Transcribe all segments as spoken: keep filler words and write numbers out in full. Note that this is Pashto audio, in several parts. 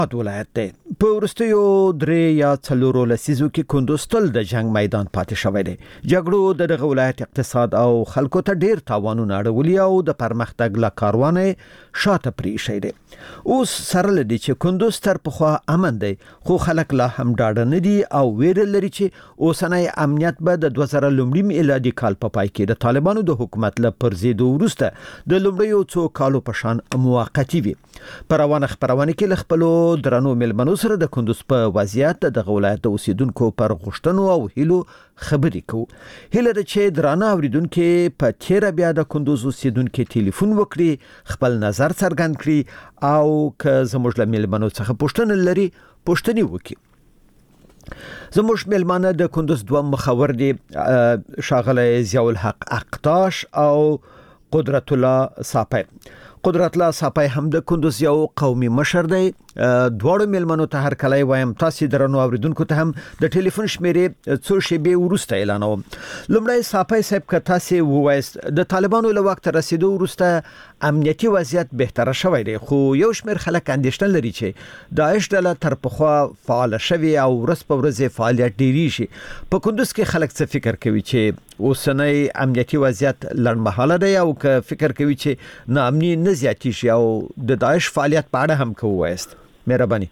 ولایت دی په ورستیو درې یا څلورو لسیزو کې کندوز تل د جنگ میدان پاتې شوی دی. جګړو د دغه ولایت اقتصاد او خلکو ته ډیر تاوانونه اړولي او د پرمختګ لا کاروانه شاته پریښی دی. اوس سره لدی چې کندوز تر پخوا امن دی خو خلک لا هم ډاډه نه دي او ویره لري چې اوسنۍ امنیت به د دوه زره لومړي میلادي کال په پای کې د طالبانو د حکومت له پرځېدو وروسته د لومړیو څو کالو په شان موقتی وي. پر روانه خبرونه کې لخپلو درنو ملمنو سره د کندوز په وضعیت د ولایت اوسیدونکو پر غوښتنو او هیلو خبرې کوو. هیله ده چې درانه اوریدونکو په تیر بیا د کندوز اوسیدونکو ټلیفون وکړي، خپل نظر څرګند کړي او که زموږ له ملمنو څخه پوښتنه لري پوښتنه وکړي. زموږ ملمانه د کندوز دوه مخور دي، شاغله ضیاء الحق اقتاش او قدرت الله صافی. قدرت الله صافی هم د کندوز یو قومي مشر دی. دواړو ملمنو ته هر کله وایم تاسو درنو اوریدونکو ته هم د ټلیفون شمیرې څو شیبې وروسته اعلانوم. لومړی صافی صاحب که تاسو ووایست د طالبانو له وخت رسیدو وروسته امنیتي وضعیت بهتره شوی دی، خو یو شمېر خلک اندېښنه لري چې داعش ډله تر پخوا فعال شوی او ورځ په ورځ فعالیت ډیریږي. په کندوز کې خلک څه فکر کوي چې اوسنۍ امنیتي وضعیت لړمحاله دی او که فکر کوي چې ناامني نه زیاتیږي او د داعش فعالیت په اړه هم کووایست؟ مهرباني.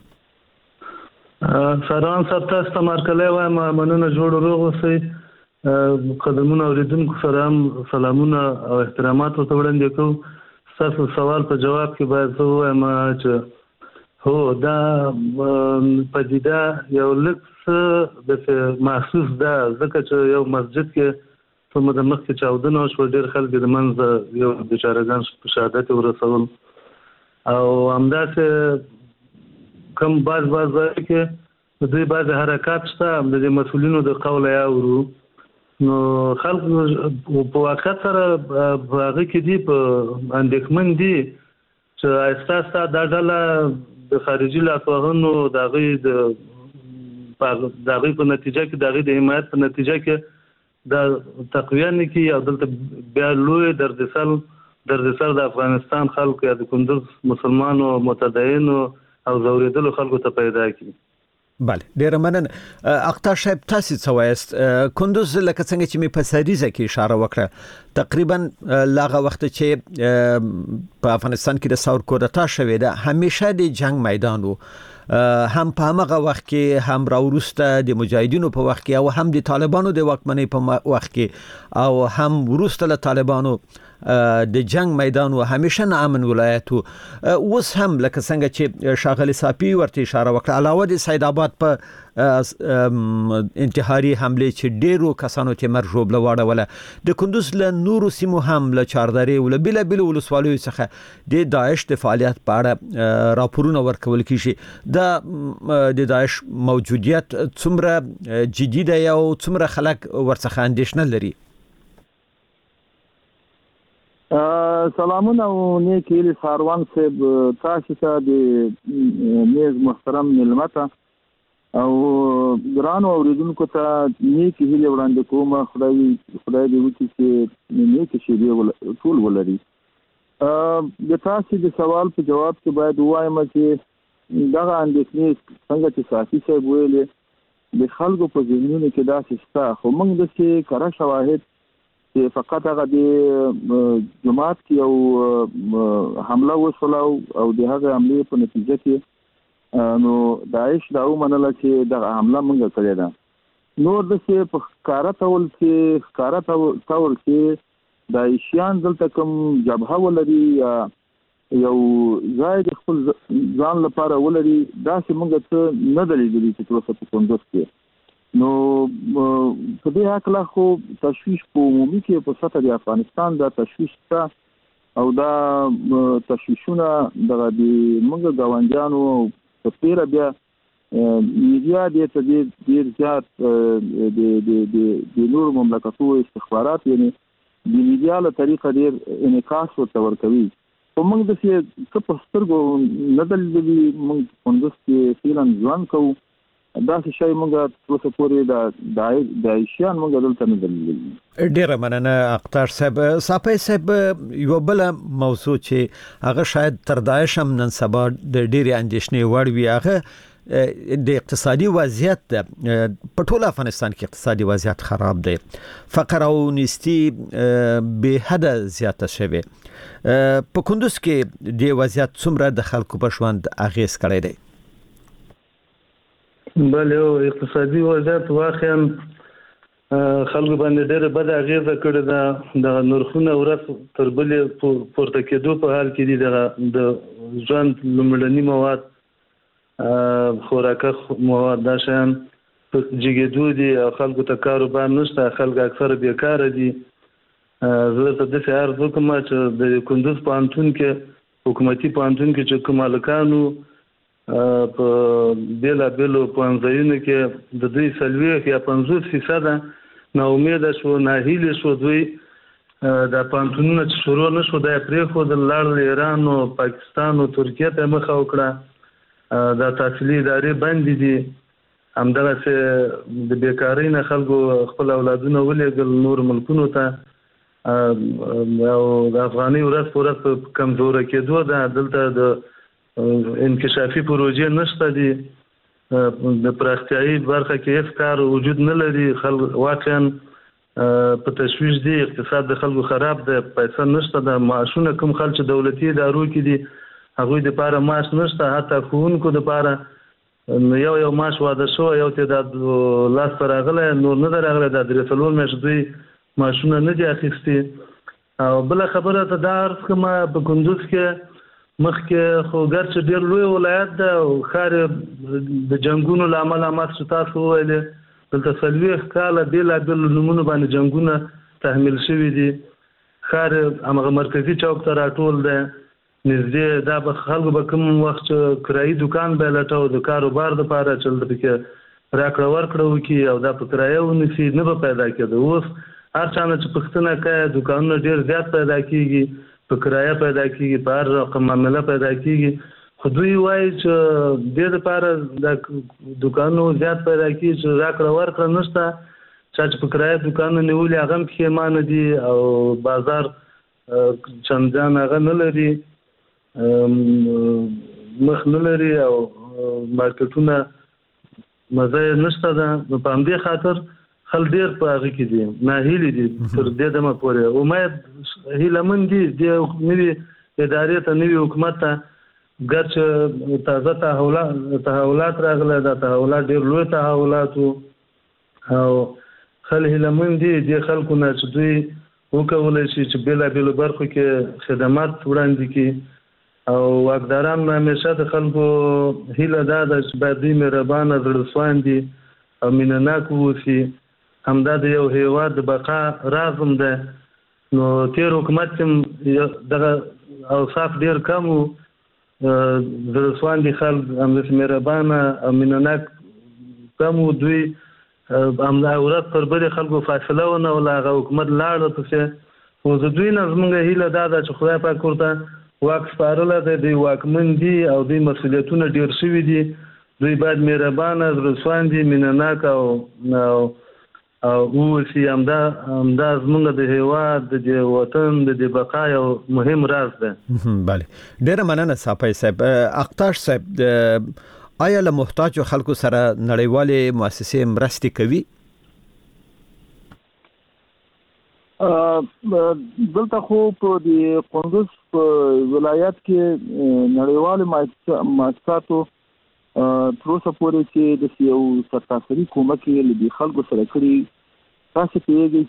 سلام صاحب، تاسو ته مرکله وایم، مننه جوړ روغ اوسئ. قدمونه اوریدونکو سره هم سلامونه او احترامات ورته وړاندې کوو. تاسو سوال په جواب کې باید زه ووایم چې هو دا پدیده یو لږ د محسوس ده، ځکه چې یو مسجد کې په مده مخکې چاودنه وشوه، ډېر خلک د منځه یو بیچارهګان په شهادت ورسول او همداسې کم باز باز ځای کې د دوی بعضې حرکات شته د دې مسؤلینو د قوله یې اورو، نو خلک په واقعیت سره په هغه کې دي، په اندېښمن دي چې آهسته آهسته دا ډله د خارجي لاسوهنو د هغوی د د هغوی په نتیجه کې د هغوی د حمایت په نتیجه کې دا تقویه نه کړي او دلته بیا لوی دردسر دردسر د افغانستان خلکو یا د کندوز مسلمانو متدینو او زوریدلو خلکو ته پیدا کی. بله، ډیره مننه. اقتاش صاحب تاسو څه وایست؟ کندوز لکه څنګه چې می په سریزه کې اشاره وکړه، تقریبا لاغه وخت چې په افغانستان کې د ثور کودتا شوې ده همیشه د جنگ میدان وو، هم په هغه وخت کې هم راورسته د مجاهدینو په وخت کې او هم د طالبانو د واکمنۍ په وخت کې او هم ورسته له طالبانو د جنگ میدان و همیشه نامن ولایتو. اوس هم لکه څنګه چې شاغلی صافی ورته اشاره وکړه، علاوه د سید آباد په انتحاري حمله چې ډیرو کسانو ته مرګ ژوبله واړوله، د کندوز له نورو سیمو هم له چاردرې ول بل بل ولسوالیو څخه د داعش د فعالیت په اړه راپورونه ورکول کیږي. د د داعش موجودیت څومره جدي دی او څومره خلک ورڅخه اندېښنه لري؟ سلامونه او نیک هیلې ساروان صاحب، تاسو ته د میز محترم ملمته او ګرانو اوریدونکو ته نیک هیلې وړاندې کوم. خدای خدای دې وکړي چې نیک شی ټول ولري. د تاسو د سوال په جواب کې باید ووایم چې دغه اندېښنې څنګه چې صافي صاحب ویلې د خلکو په ذهنونو کې داسې شته، خو موږ داسې کره شواهد چې فقط هغه د جماعت کې یو حمله وشوله او د هغه حملې په نتیجه کې نو داعش دا ومنله چې دغه حمله موږ کړې ده. نور داسې په ښکاره ډول کې ښکاره ډول کې داعشیان دلته کوم جبهه ولري یا یو ځای د خپل ځان لپاره ولري، داسې موږ څه نه ده لیدلي چې تر اوسه په کندوز کې. نو په دې هکله خو تشویش په عمومي کې په سطح د افغانستان دا تشویش شته او دا تشویشونه دغه د موږ ګاونډیانو په تیره بیا میډیا دې ته ډېر زیات د نورو مملکتونو استخبارات یعنی د میډیا له طریقه ډېر انعکاس ورته ورکوي. خو موږ داسې څه په سترګو نه ده لیدلي. موږ کندوز کې فعلا ژوند کوو دا شي موږ تاسو پورې دا د ایشیان موږ دلته نه درلودل. ډیره مننه اختر صاحب. صاحب صاحب یو بل موضوع چې هغه شاید تر داعش هم نن سبا د ډیره اندېښنې وړ وي، هغه د اقتصادي وضعیت په ټول افغانستان کې اقتصادي وضعیت خراب دی، فقر او نیستی به حد زیاته شوی. په کندوز کې د وضعیت څومره د خلکو په ژوند اغیز کړی دی؟ بله او اقتصادي وضعیت واقعا خلکو باندې ډېره بد اغیزه کړې ده. د نرخونه ورځ تر بلې پورته کېدو په حال کې دي. د ژوند لومړني مواد، خوراکه مواد، دا شیان جګېدو دي او خلکو ته کاروبار نشته، خلک اکثره بیکاره دي. زه ته داسې عرض وکړم چې د کندوز پوهنتون کې حکومتي پوهنتون کې چې کوم هلکانو په بېلابېلو پوهنځایونو کې د دوی څلوېښت یا پنځوس فیصده نا امیده شو، ناهیلې شو. دوی د پوهنتونونه چې شروع نه شو دا یې پرېښودل، لاړل ایران او پاکستان او ترکیې ته مخه وکړه. دا تحصیلي ادارې بندې دي. همدغسې د بیکارۍ نه خلکو خپل اولادونه ولېږل نور ملکونو ته، او د افغانۍ ورځ په ورځ په کمزوره کېدو ده. دلته د انکشافي پروژې نشته دي، د پراختیایي برخه کې هیڅ کار وجود نه لري. خلک واقعا په تشویش دي، اقتصاد د خلکو خراب دی، پیسې نشته. د معاشونه کوم خلک چې دولتي ادارو کې دي هغوی دپاره معاش نشته، حتی ښوونکو دپاره یو یو معاش واده شوی، یو تعداد لاس ته راغلی، نور نه دی راغلی. دا درې څلور میاشتې دوی معاشونه نه دي اخیستي. او بله خبره ته دا عرض کړم، په کندوز کې مخکې خو ګرچه ډېر لوی ولایت ده او ښار د جنګونو له امله مات شو، تاسو وویلې دلته څلوېښت کاله بېلابېلو نومونو باندې جنګونه تحمیل شوي دي. ښار همغه مرکزي چوک ته راټول دی نږدې. دا به خلکو به کوم وخت چې کرایي دوکان به یې لټو د کاروبار دپاره چې دلته پکې راکړه ورکړه وکړي او دا په کرایه ونیسي، نه به پیدا کېده. اوس هر چا نه چې پوښتنه کوي دوکانونه ډېر زیات پیدا کېږي، په کرایه پیدا کېږي، په هر رقم معامله پیدا کېږي. خو دوی وایي چې دې دپاره د دوکانونو زیات پیدا کېږي چې راکړه ورکړه نشته. چا چې په کرایه دوکانونه نیولي هغه هم پښیمانه دي او بازار چندان هغه نه لري، مخ نه لري او مارکیټونه مزه یې نشته ده. په همدې خاطر خل ډېر په هغه کې دي، ناهیلي دي تر دې دمه پورې. امید هیلهمن دي د نوي ادارې ته، نوي حکومت ته، ګرچه تازه تحولات راغله، دا تحولات ډېر لوی تحولات وو او خل هیلهمن دي د خلکو نه چې دوی وکولی شي چې بېلابېلو برخو کې خدمات وړاندې کړي. او واکداران همیشه د خلکو هیله دا ده چې باید دوی مهربانه، زړه سواندي او مینهناک واوسي. همدا د یو هیواد د بقا راز هم ده. نو تیر حکومت کې دغه اوصاف ډېر کم وو، زړه سواندي خلک، همداسې مهربانه او مینهناک کم وو. دوی همدا ورځ پر بلې خلکو فاصله ونهوله، هغه حکومت لاړه پسې. خو د دوی نه زموږ هیله دا ده چې خدای پاک ورته واک سپارلی دی، دوی واکمن دي او دوی مسؤلیتونه ډېر شوي دي. دوی باید مهربانه، زړه سواندي، مینهناک او او اوسي. همدا همدا زموږ د هیواد د وطن د بقا یو مهم راز ده. بله، ډېره مننه صاحب صاحب. اختر صاحب، آیا له محتاجو خلکو سره نړیوالې مؤسسې مرستې کوي؟ دلته خو په د کندوز په ولایت کې نړیوالو مؤسساتو تر اوسه پورې چې د یو سرتاسري کومک یې له خلکو سره کړي. تاسو پوهیږئ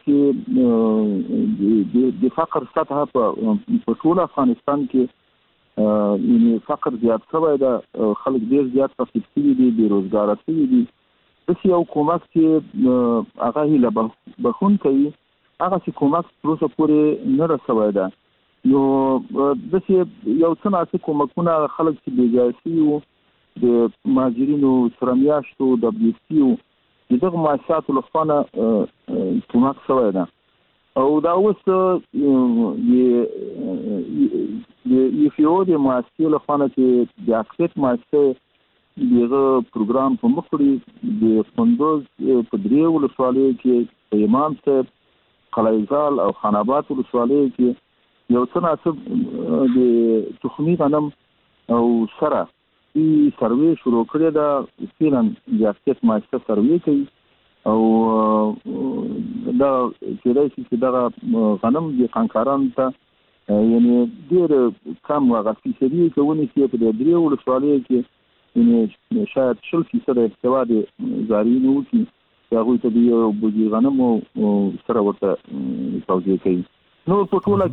چې د فقر سطحه په ټول افغانستان کې یعنې فقر زیات شوی ده، خلک ډېر زیات تفصیل شوي دي، بېروزګاره شوي دي. داسې یو کومک چې هغه هیله بخښونکی وي، هغسې کومک تر اوسه پورې نه رسوی ده. نو داسې یو څه ناڅه کومکونه خلک چې بېځایه شوي وو د مهاجرینو سره میاشتو دبلیو سي او د دغه مؤسساتو لخوا نه کومک شوی ده. او دا اوس د ایف او د مؤسسې لخوا نه چې د اکسیټ مؤسسې دغه پروګرام په مخ وړي د کندوز په درې ولسوالۍ کې په امام صاحب قلعه‌زال او خان آباد ولسوالۍ کې یو څه ناسب د تخمي غنم او سره ای سروې شروع کړی دا فعلاً جاسټ ماسټر سروې کوي او دا کېدای شي چې دا غنم د خانکارانو ته یعنی ډېر کم هغه فیصدي کوي چې په دې درې ولسوالۍ کې یعنی شاید شل فیصد احتوا د زارین وکړي چې هغوی ته د یو بوجي غنم او سره ورته توجیه کوي. نو په ټوله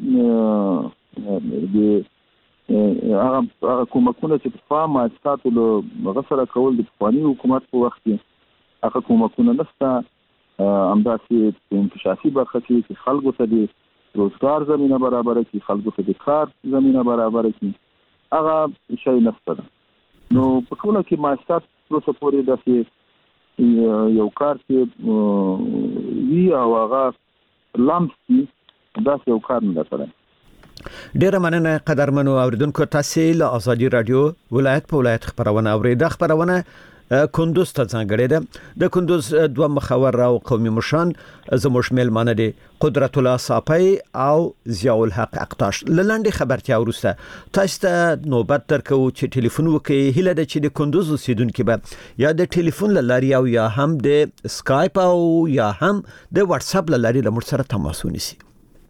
کې د هغه کومکونه چې په فام ماسټاتو له غسر کول د پخواني حکومت په وخت کې هغه کومکونه نشته، همداسې انکشافي برخه کې چې خلکو ته د روزګار زمینه برابره کړي، خلکو ته د کار زمینه برابره کړي، هغه شی نشته. نو په ټوله کې ماسټات پروسه پورې داسې یو کار چې وي او هغه لامس وي داسې یو کار نه ده. ډیره مننه قدرمنو اوریدونکو، تاسو له ازادي رادیو ولایت په ولایت خبرونه اوریده. خبرونه کندوز ته ځانګړې ده. د کندوز دوه مخور او قومي مشران زموږ میلمانه دي، قدرت الله صافی او ضیاء الحق اقتاش. لاندې خبرتیا ورسته تاسو ته نوبت درکو چې ټلیفون وکړئ. هله د چې د کندوز اوسیدونکو به یا د ټلیفون لاري او یا هم د سکایپ او یا هم د واتس اپ لاري له موږ سره تماس ونیسي.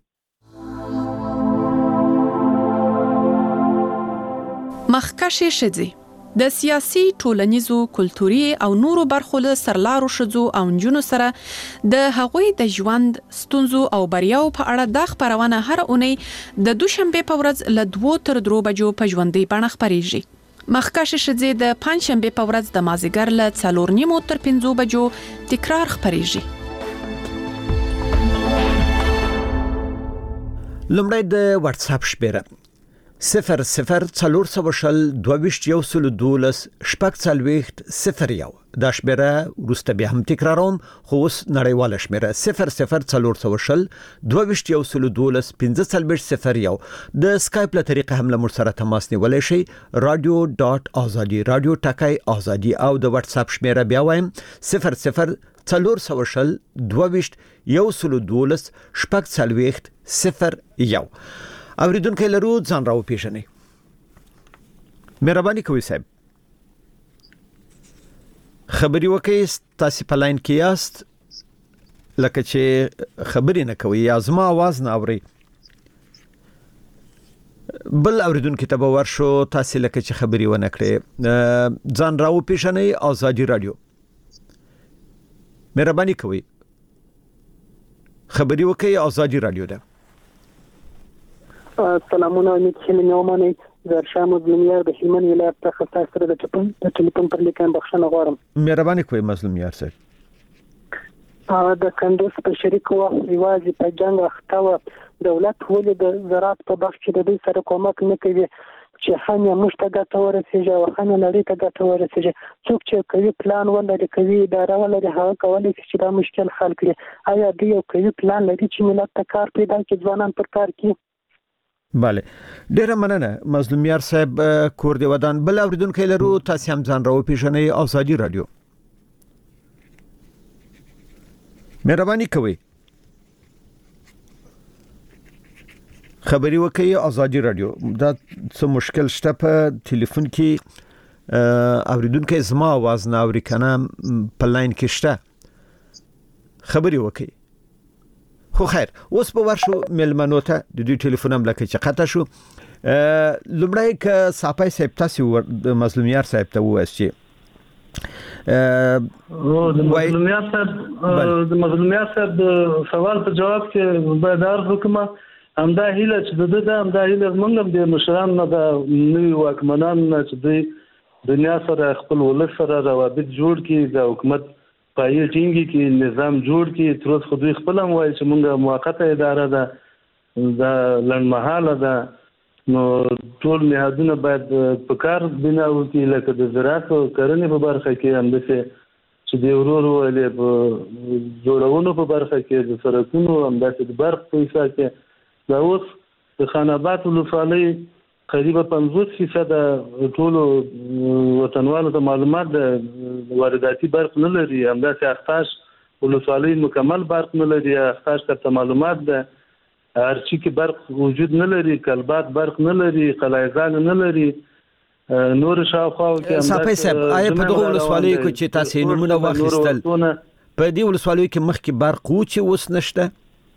مخکشي شدي د سیاسي، ټولنیزو، کلتوري او نورو برخو له سرلارو شذو او نجونو سره د هغوی د ژوند ستونزو او بریاو په اړه د خبرونه هر اونۍ د دوشنبه په ورځ له دوه تر درو بجو په ژوندۍ بڼه خبريږي. مخکشي شدي د پنځشنبه په ورځ د مازیګر له څلور نیمو تر پنځو بجو تکرار خبريږي. لمړی د واتس اپ شمیره صفر صفر څلور سوه شل دوه ویشت یو سل دولس شپږ څلوېښت صفر یو. دا شمیره وروسته بیا هم تکراروم، خو اوس نړیواله شمیره صفر صفر څلور سوه شل دوه ویشت یو سل دولس پنځه څلوېښت صفر یو. د سکایپ له طریقه هم له موږ سره تماس نیولی شئ، رادیو ډاټ ازادي، رادیو ټکی ازادي. او د واتس اپ شمیره بیا وایم صفر صفر څلور سوه شل دوه ویشت یو سل دولس شپږ څلوېښت صفر یو. اوریدونکو لرو ځان راو پیژنئ. مهرباني کوئ صاحب خبري وکړئ. تاسو په لاین کې یاست، لکه چې خبري نه کوي یا زما आवाज نه اوري. بل اوریدونکو ته به ورشو، تاسو لکه چې خبري ونه کړئ. ځان راو پیژنئ. ازادي رادیو، مهرباني کوئ خبري وکړئ. ازادي رادیو ده. سلامونه، امید چې مې ومنئ. زرشاه مظلومیار د هلمند ولایت څخه تاسو سره د ټلیفون پر لیکن بخښنه غواړم. مهرباني کوئ مظلومیار صاحب. د کندوز په شریک وخت یوازې په جنگ اخته و. دولت ولې د زراعت په بخش کې د دې سره کومک نه کوي چې هم یې موږ ته ګټه ورسېږي او هم یې نړۍ ته ګټه ورسېږي؟ څوک چې کوي پلان ولري، کوي اداره ولري، هغه کولی شي چې دا مشکل حل کړي. آیا دوی یو کوي پلان لري چې ملت ته کار پیدا کړي، ځوانان پر کار کړي؟ بله، ډیره مننه مظلومیار صاحب. کور دی ودان. بل اوریدونکو لرو، تاسو هم ځان راو پیژنئ. ازادي رادیو، مهرباني کوئ خبري وکړئ. ازادي رادیو دا څه مشکل شته په ټلیفون کې؟ اوریدونکو زما आवाज نه اوري کنه په لاین کې شته، خبري وکړئ. خو خیر، اوس په ورشو ملمنو ته د دوی ټلیفون هم لکه چې قطع شو. لمړی که صافی صاحب تاسو د مظلومیار صاحب ته ووایئ چې د مظلومیار صاحب د مظلومیار صاحب د سوال په جواب کې باید عرض وکړم همدا هیله چې د ده همدا هیله زموږ هم د مشرانو نه د نوي واکمنانو نه چې دوی دنیا سره خپل ولس سره روابط جوړ کړي، د حکومت پایې ټینګي کې نظام جوړ کړي. تر اوسه خو دوی خپل هم وایي چې موږ موقته اداره ده، دا لنډمهاله ده. نو ټول نهادونه باید په کار بنا وکړي، لکه د زراعت او کرنې په برخه کې همداسې چې د ورور ویلې په جوړونو په برخه کې، د سړکونو همداسې د برق په حصه کې. دا اوس د خان آباد ولسوالۍ قریبا پنځوس فیصد ټولو وطنوالو ته معلومات د وارداتي برق نه لري. همداسې اختاش ولسوالۍ مکمل برق نه لري. اختاش ته معلومات ده ارچی کې برق وجود نه لري، کلبات برق نه لري، قلایزان نه لري. نور شاوخوا کې صافي صاحب آیا په دغه ولسوالیو کې چې تاسو نمونه واخیستل په دې ولسوالیو کې مخکې برق و چې اوس نشته؟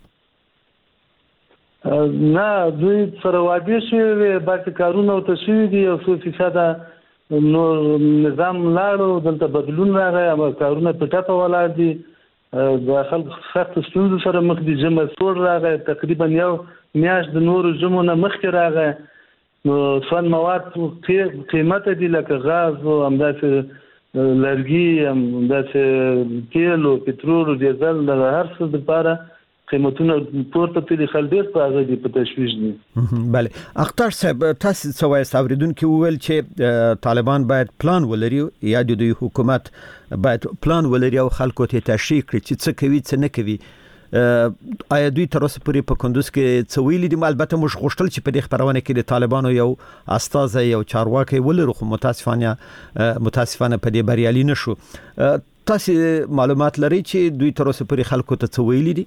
نه، دوی سره واجب شوي باقي کارونه او تشوي دي او څو فیصد نور نظام لاړو، دلته بدلون راغی، اما کارونه په ټاپه ولاړ دي. د خلکو سخت ستونزو سره مخ دي. جمع سوړ راغی، تقریبا یو میاشت د نورو جمعو نه مخکې راغی. نو سون مواد قیمت دي لکه غاز او همداسې لرګي، همداسې تیل او پټرول او ډیزل، د هر څه لپاره قیمتونه پورته تللی. خل ډیر په هغه دي په تشویش دي. بله اختر صاحب، تاسو څه وایي؟ اوریدونکو وویل چې طالبان باید پلان ولري یا د دوی حکومت باید پلان ولري او خلکو ته تشریح کړي چې څه کوي څه نه کوي. آیا دوی تر اوسه پورې په کندوز کې څه ویلي دي؟ البته موږ غوښتل چې په دې خبرونه کې د طالبانو یو استازی یو چارواکي ولرو، خو متاسفانه متاسفانه په دې بریالي نشو. تاسو معلومات لرئ چې دوی تر اوسه پورې خلکو ته څه ویلي دي؟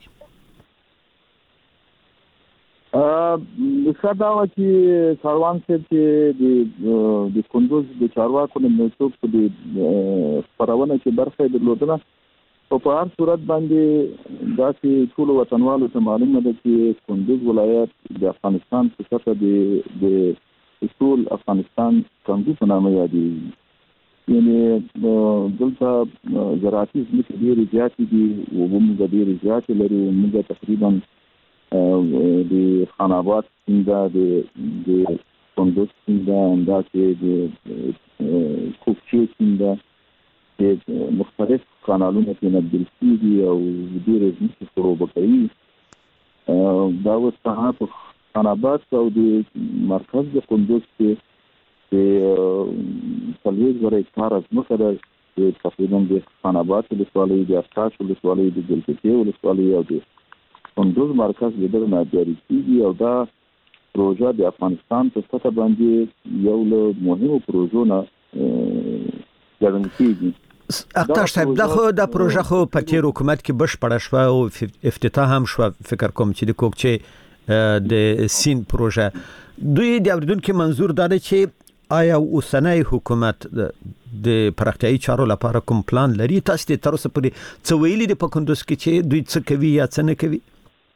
د صدا چې کاروان چې د د کندوز د چارواکو نه موثوق په د خبرونه کې برخه درلودله، او په هر صورت باندې داسې ټول وطنوالو ته معلومه ده چې کندوز ولایت د افغانستان په څخه د د ټول افغانستان کندوز په نامه یادېږي. یعنی دلته زراعتي ځمکې ډېرې زیاتې دي او موږ ډېرې زیاتې لرو. موږ تقریبا د خان آباد څنګه د د کندوز څنګه همداسې د کوکچې څنګه د مختلف کانالونو کې نبدل کېږي او ډېرې ځمکې خړوبه کوي. دا اوس په خان آباد او د مرکز د کندوز کې د څلوېښت زره هکتاره ځمکه ده چې تقریبا د خان آباد ولسوالۍ، د اختاش ولسوالۍ، د ګلپتې ولسوالۍ او د کندوز مرکز لیدل نه جاری کیږي. او دا پروژه د افغانستان په سطح باندې یو له مهمو پروژو نه ګڼل کیږي. اختر صاحب، دا خو دا پروژه خو په تیر حکومت کې بشپړه شوه او افتتاح هم شوه. فکر کوم چې د کوکچې د سین پروژه، دوی د اوریدونکو منظور دا دی چې آیا اوسنۍ حکومت د پراختیایي چارو لپاره کوم پلان لري؟ تاسو تر اوسه پورې څه ویلي دي په کندوز کې چې دوی څه کوي یا څه نه کوي؟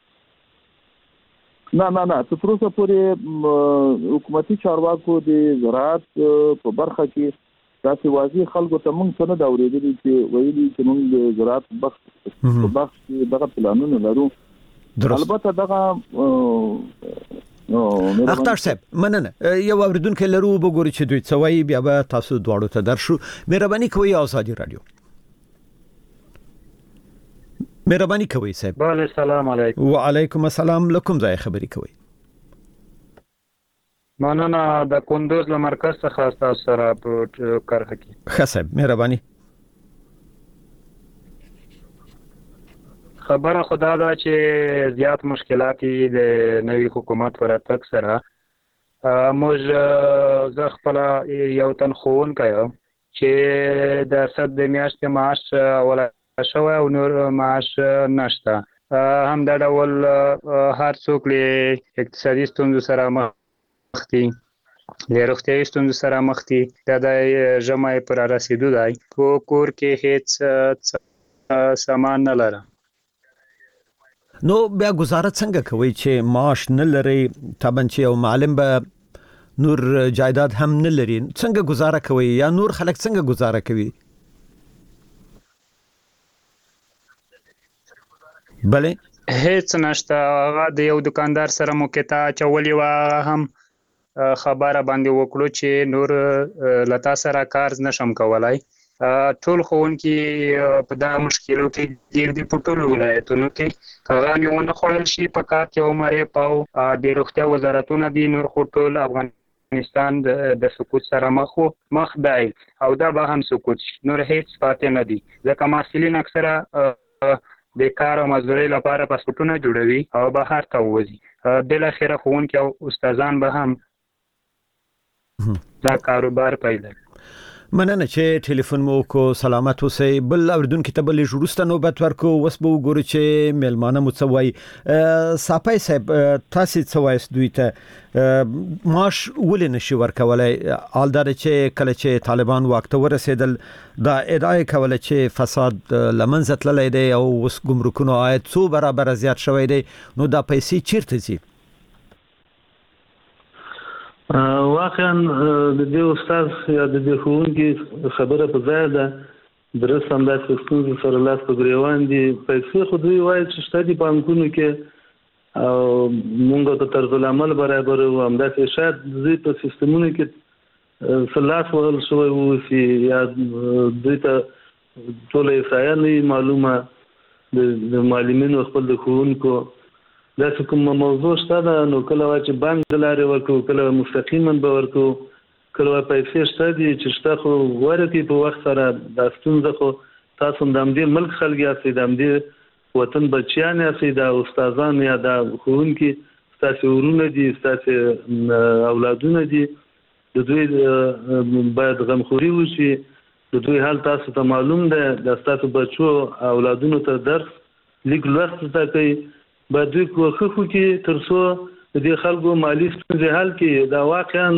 نه نه نه تر اوسه پورې حکومتي چارواکو د زراعت په برخه کې تاسو واضح خلکو ته موږ څه نه دا اورېدلي چې ویلي چې موږ د زراعت بخش په بخش کې دغه پلانونه لرو. البته دغه اختر صاحب مننه. یو اوریدونکو لرو وګورئ چې دوی څه وایي، بیا به تاسو دواړو ته درشو. مهرباني کوئ آزادي رادیو. مهرباني کوئ صاحب. بله سلام علیکم. وعلیکم السلام. لکم ځای خبرې کوئ؟ مننه. د کندوز له مرکز څخه تاسو سره په کرخه کې. ښه صاحب مهرباني. خبره خدا دا چې زیات مشکلات د نوې حکومت پر اتک سره موږ زه خپل یو تن ښوونکی یم چې د صد د میاشتې معاش ولا شوی او نور معاش نشته. هم دا ډول هر څوک له اقتصادي ستونزو سره مخ دي، د روغتیايي ستونزو سره مخ دي. دا د ژمی پر رسیدو دی، په کور کې هیڅ سامان نه لرم. نو بیا گزاره څنګه کوي چې معاش نه لري؟ طبعا چې یو معلم به نور جایداد هم نه لري، څنګه گزاره کوي یا نور خلک څنګه گزاره کوي؟ بله هیڅ نشته. هغه د یو دکاندار سره موکتا چولې وا هم خبره باندې وکړو چې نور لتا سره کار نشم کولای. ټول ښوونکي په دا مشکلو کې ډېر دي په ټولو ولایتونو کې. هغه نیونه خوړل شي په کار کې عمرې پاو د روغتیا وزارتونه دي، نور خو ټول افغانستان د سقوط سره مخ مخ دی او دا به هم سقوط شي. نور هیڅ پاتې نه دي ځکه محصلین اکثره د کار او مزدورۍ لپاره پاسپورټونه جوړوي او بهر ته وځي. بالاخره ښوونکي او استادان به هم دا کاروبار پیدا. مننه چې ټلیفون مو کو. سلامت اوسئ. بل اوردونکو ته بل جوړسته نوبت ورکو. وس به وګورو چې ملمانه مو څوي. صاحب صاحب تاسو څوي دوی ته معاش ولې نشي ورکولای؟ آلدار چې کله چې طالبان وخت ورسېدل دا ادعای کوله چې فساد لمنځه تللی دی او وس ګمرکونو عاید څو برابر زیات شوی دی، نو دا پیسې چیرته ځي؟ واقعا د دې استاد یا د دې ښوونکي خبره په ځای ده. درس همداسې ستونزې سره لاس په ګریوان دي. پیسې خو دوی وایي چې شته دي بانکونو کې او مونږ ته طرز العمل برابر او همداسې شاید دوی په سیستمونو کې څه لاس وهل شوی واوسي یا دوی ته ټوله احصایه نه معلومه د معلمینو خپل د ښوونکو. دا کوم موضوع شته ده، نو کله چې بانک د لارې ورکو، کله مستقیما به ورکو، کله پیسې شته دي چې شته خو ورته په وخت سره دا ستونزه خو تاسو د همدې ملک خلک یاستئ، د همدې وطن بچیان یاستئ، دا استادان یا دا ښوونکي ستاسو ورونه دي، ستاسو اولادونه دي، د دوی باید غمخوري وشي. د دوی حال تاسو ته معلوم ده. د ستاسو بچو اولادونو ته درس لیک لوست زده کوي، باید دوی کوښښ وکړي تر څو د دې خلکو مالي ستونزې حل کړي. دا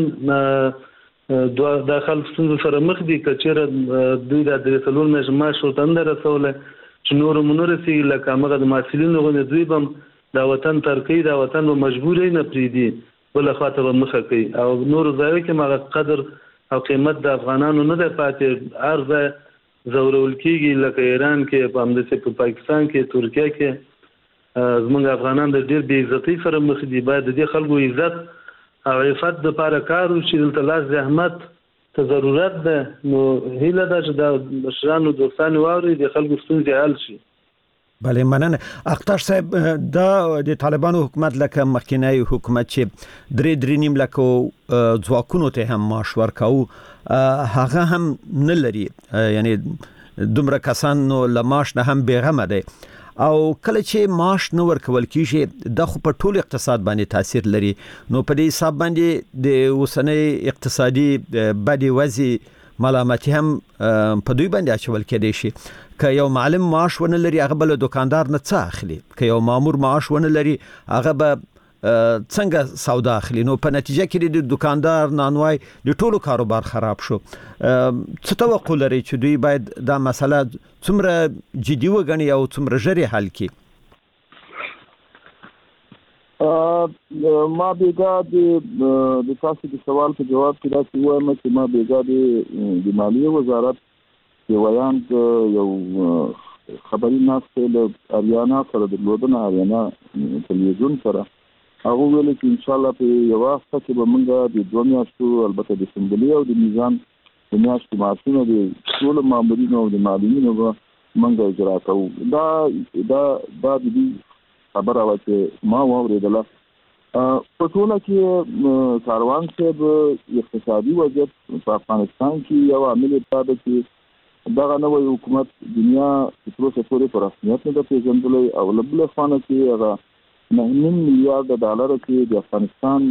واقعا د خلکو ستونزو سره مخ دي. که چېرې دوی د درې څلور میاشتې معاش ورته نه رسولی چې نور مو نه رسېږي، لکه همغه د محصلینو غوندې دوی به هم دا وطن ترک کوي، دا وطن به مجبور یې نه پرېږدي، بله خواته به مخه کوي. او نورو ځایو کې هم هغه قدر او قیمت د افغانانو نه دی پاتې. هر ځای ځورول کېږي، لکه ایران کې، په همداسې په پاکستان کې، ترکیه کې زمونږ افغانان د ډېر بې عزتۍ سره مخ دي. باید د دې خلکو عزت او عفت دپاره کار وشي. دلته لاس زحمت ته ضرورت ده. نو هیله ده چې د مشرانو دوستانې واوري، د خلکو ستونزې حل شي. بله مننه. اختر صاحب، دا د طالبانو حکومت لکه مخکینی حکومت چې درې درې نیم لکه ځواکونو ته هم معاش ورکاو، هغه هم نه لري، یعنی دومره کسان نو له معاش نه هم بېغمه دی. او کله چې معاش نه ورکول کیږي دا خو په ټول اقتصاد باندې تاثیر لري. نو په دې حساب باندې د اوسنۍ اقتصادي بدی وضع ملامتي هم په دوی باندې اچول کېدای شي. که یو معلم معاش ونه لري هغه بل دکاندار نه څه اخلي، که یو مامور معاش ونه لري هغه به څنګه سودا اخلي. نو په نتیجه کې د دکاندار نانوای د ټولو کاروبار خراب شو. څه توقع لري چې دوی باید دا مسله څومره جدي وګڼي او څومره ژر حل کړي؟ ما بیګا د تاسو د سوال په جواب کې دا څه وایم چې ما بیګا د مالیې وزارت یو ویان یو خبري ناشته له اریانا سره د لودنه اریانا تلویزیون سره هغه ویل چې ان شاء الله په یو وخت کې به موږ د دوه میاشتو البته د سمبلی او د میزان د میاشتې معاشونه د ټول مامورینو او د معلمینو به موږ اجرا کوو. دا دا دا د دې خبره وه چې ما واورېدله. په ټوله کې کاروان صاحب اقتصادي وضعیت په افغانستان کې یو عامل دا ده چې دغه نوی حکومت دنیا تر اوسه پورې په رسمیت نه ده پېژندلی او له بله خوا کې هغه نه نیم میلیارډ ډالر کې د افغانستان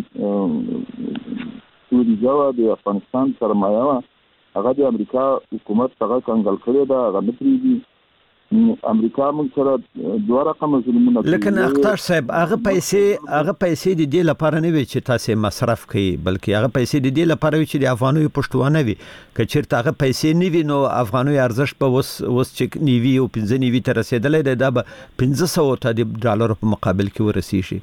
توریزه وه، د افغانستان سرمایه وه، هغه د امریکا حکومت هغه کنګل کړې ده، هغه نه پرېږدي. امریکا موږ سره دوه رقمه ظلمونه کوي. لیکن اختر صاحب هغه پیسې هغه پیسې د دې لپاره نه وي چې تاسو مصرف کړئ، بلکې هغه پیسې د دې لپاره وي چې د افغانانو پښتوانه وي. که چېرته هغه پیسې نه وي نو افغانانو ارزښت به اوس اوس چې نیوي او پنځه نیوي ته رسېدلی دی، دا به پنځه سوه ته د ډالرو په مقابل کې ورسېږي.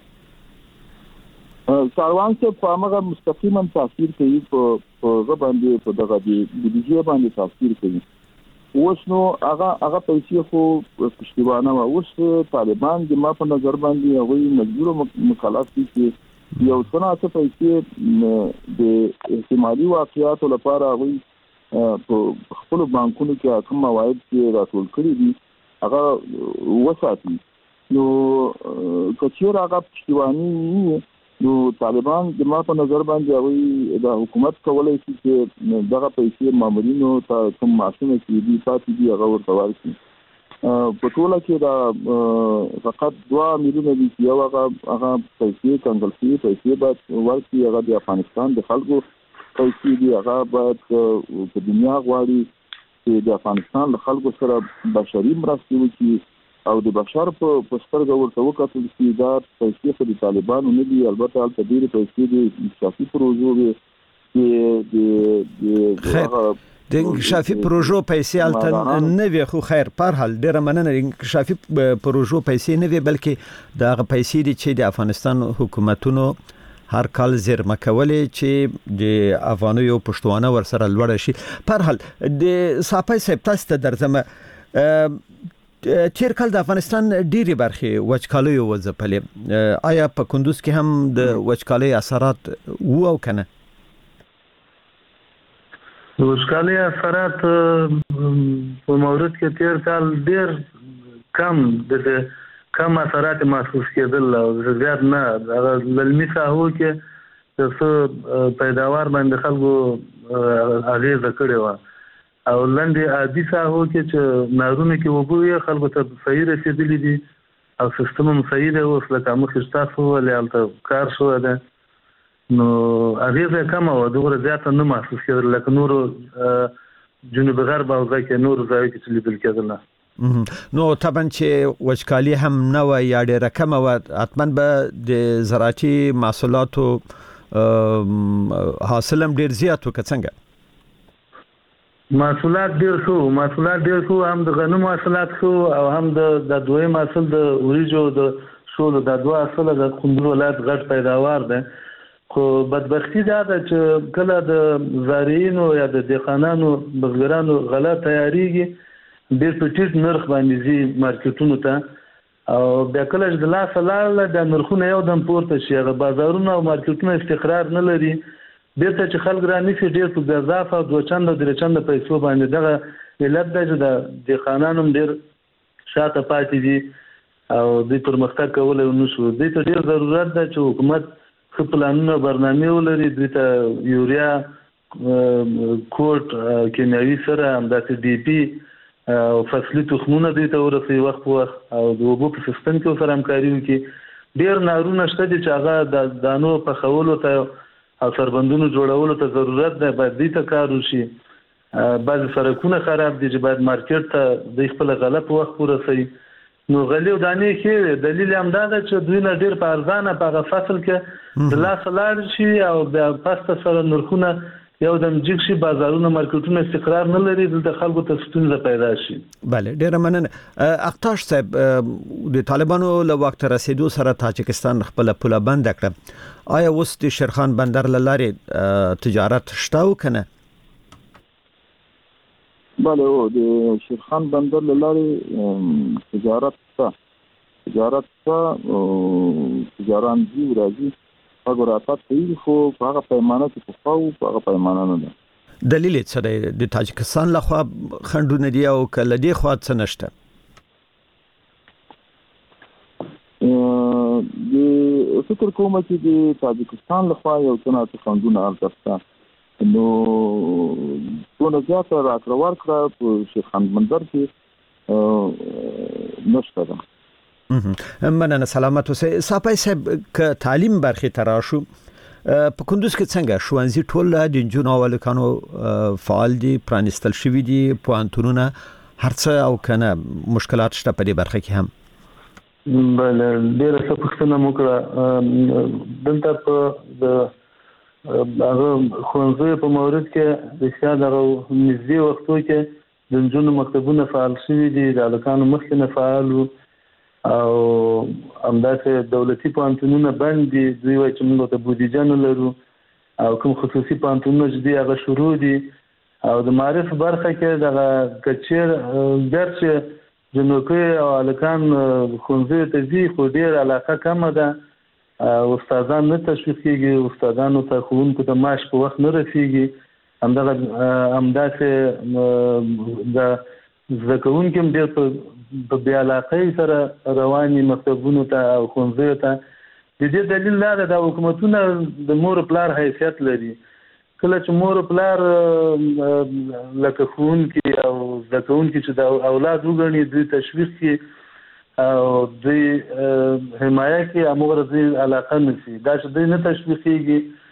کاروان صاحب په هماغه مستقیما تاثیر کوي، په هغه باندې په دغه د بودیجې باندې تاثیر کوي. اوس نو هغه هغه پیسې خو پښتیوانه وه. اوس طالبان د ما په نظر باندې هغوی مجبور مکلف دي چې یو څه نه څه پیسې د احتمالي واقعاتو لپاره هغوی په خپلو بانکونو کې کوم عواید چې راټول کړي دي هغه وساتي. نو که چېرې هغه پښتیواني وي نو طالبان د ما په نظر باندې هغوی د حکومت کولی شي چې دغه پیسې مامورینو ته کوم معاشونه چې دي پاتې دي هغه ورته ورکړي. په ټوله کې دا فقط دوه میلیونه دي چې یو هغه هغه پیسې کنګل شوي پیسې باید ورکړي، هغه د افغانستان د خلکو پیسې دي هغه باید په دنیا غواړي چې د افغانستان له خلکو سره بشري مرستې وکړي او د بشر په سترګه ورته وکتل چې دا پیسې خو د طالبانو نه دي، البته هلته ډېرې پیسې دي انکشافي پروژو وي چې د انکشافي پروژو پیسې هلته نه وي، خو خیر په هر حال ډېره مننه. انکشافي پروژو پیسې نه وي بلکې د هغه پیسې دي چې د افغانستان حکومتونو هر کال زیرمه کولې چې د افغانیو پښتوانه ورسره لوړ شي. په هر حال د صاحب صاحب تاسو ته درځم، تیر کال د افغانستان ډېری برخې وچکالۍ وځپلې، آیا په کندوز کې هم د وچکالۍ اثرات وو او کنه؟ د وچکالۍ اثرات په مورد کې تیر کال ډېر کم د کم اثرات محسوس کېدل او زیات نه. هغه للمي ساحو کې د څه پیداوار باندې خلکو اغیزه کړې وه او لنډې عادي ساحو کې چې نارونه کې اوبه وي خلکو ته صحیح رسېدلي دي او سیستم هم صحیح دی. اوس لکه مخکې ستاسو وویلې هلته کار شوی دی نو اغیزه یې کمه وه، دومره زیاته نه محسوس کېدل لکه نورو جنوب غرب حوزه کې نورو ځایو کې چې لیدل کېدله. نو طبعا چې وچکالي هم نه وه یا ډېره کمه وه، حتما به د زراعتي محصولاتو حاصل هم ډېر زیات و که څنګه؟ محصولات ډېر شو، محصولات ډېر شو، هم د غنمو محصولات شو او هم د دویم حاصل د وریجو د شولو، دا دوه حاصله د کندوز ولایت غټ پیداوار دی. خو بدبختي دا ده چې کله د زارعینو یا د دهقانانو بزګرانو غله تیاریږي ډېر په ټیټ نرخ باندې ځي مارکیټونو ته او بیا کله چې د لاسه لاړله د نرخونه یو دم پورته شي، هغه بازارونه او مارکیټونه استقرار نه لري، بیرته چې خلک رانیسي ډېر په ګزافه او دوه چنده درې چنده پیسو باندې. دغه علت دی چې د دهقانانو هم ډېر شاته پاتې دي او دوی پرمختګ کولی نه شو. دوی ته ډېر ضرورت ده چې حکومت ښه پلانونه برنامې ولري، دوی ته یوریا، کوټ، کیمیاوي سره همداسې ډي پي او فصلي تخمونه دوی ته ورسوي وخت په وخت او د اوبو په سیستم کې ورسره همکاري وکړي. ډېر نارونه شته دي چې هغه د دانو پخولو ته او سربندونو جوړولو ته ضرورت ده، باید دوی ته کار وشي. بعضې سړکونه خراب دي چې باید مارکیټ ته دوی خپله غله په وخت ورسوي. نو غلې او دانې ښې دلیل هم دا ده چې دوی نه ډېر په ارزانه په هغه فصل کې د لاسه لاړ شي او بیا پسته سره نرخونه یو دم جګ شي، بازارونه مارکیټونه استقرار نه لري، دلته خلکو ته ستونزه پیدا شي. بله ډېره مننه. اختاش صاحب، د طالبانو له واک ته رسېدو سره تاجکستان خپله پوله بنده کړه، آیا اوس د شیرخان بندر له لارې تجارت شته او که نه؟ بله او د شیرخان بندر له لارې تجارت شته، تجارت شته، تجاران ځي راځي، هغه راتګ کوي، خو په هغه پیمانه کې پخوا وو، په هغه پیمانه نه ده. دلیل یې څه دی؟ د تاجکستان لخوا خنډونه دي او که له دې خوا څه نشته؟ د فکر کوم چې د تاجکستان لخوا یو څه ناڅه خنډونه هلته شته، نو څونه زیاته راکړه ورکړه په شیرخان بندر کې نشته ده. مننه، سلامت اوسئ. صاحب صاحب که تعلیم برخې ته راشو، په کندوز کې څنګه ښوونځي ټول د نجونو او هلکانو فعال دي، پرانیستل شوي دي پوهنتونونه هر څه او که نه مشکلات شته په دې برخه کې هم؟ بله ډېره ښه پوښتنه مو کړه. دلته په د هغه ښوونځیو په مورد کې رښتیا دغه نږدې وختو کې د نجونو مکتبونه فعال شوي دي، د هلکانو مخکې نه فعال وو او همداسې دولتي پوهنتونونه بند دي. دوی وایي چې موږ ته بودیجه نه لرو او کوم خصوصي پوهنتونونه چې دي هغه شروع دي او د معارف برخه کې دغه که چېر ګرچې جنوبي او هلکان ښوونځیو ته ځي خو ډېر علاقه کمه ده، استادان نه تشویق کېږي، استادانو ته ښوونکو ته معاش په وخت نه رسېږي، همدغه همداسې د زده کوونکي هم ډېر په بې علاقۍ سره رواني مکتبونو ته او ښوونځیو ته. د دې دلیل دا ده دا حکومتونه د مور پلار حیثیت لري. کله چې مور پلار لکه ښوونکي او زده کوونکي چې د اولاد وګڼي دوی تشویق کړي او دوی حمایه کړي، همغره دوی علاقه نیسي. دا چې دوی نه تشویق کېږي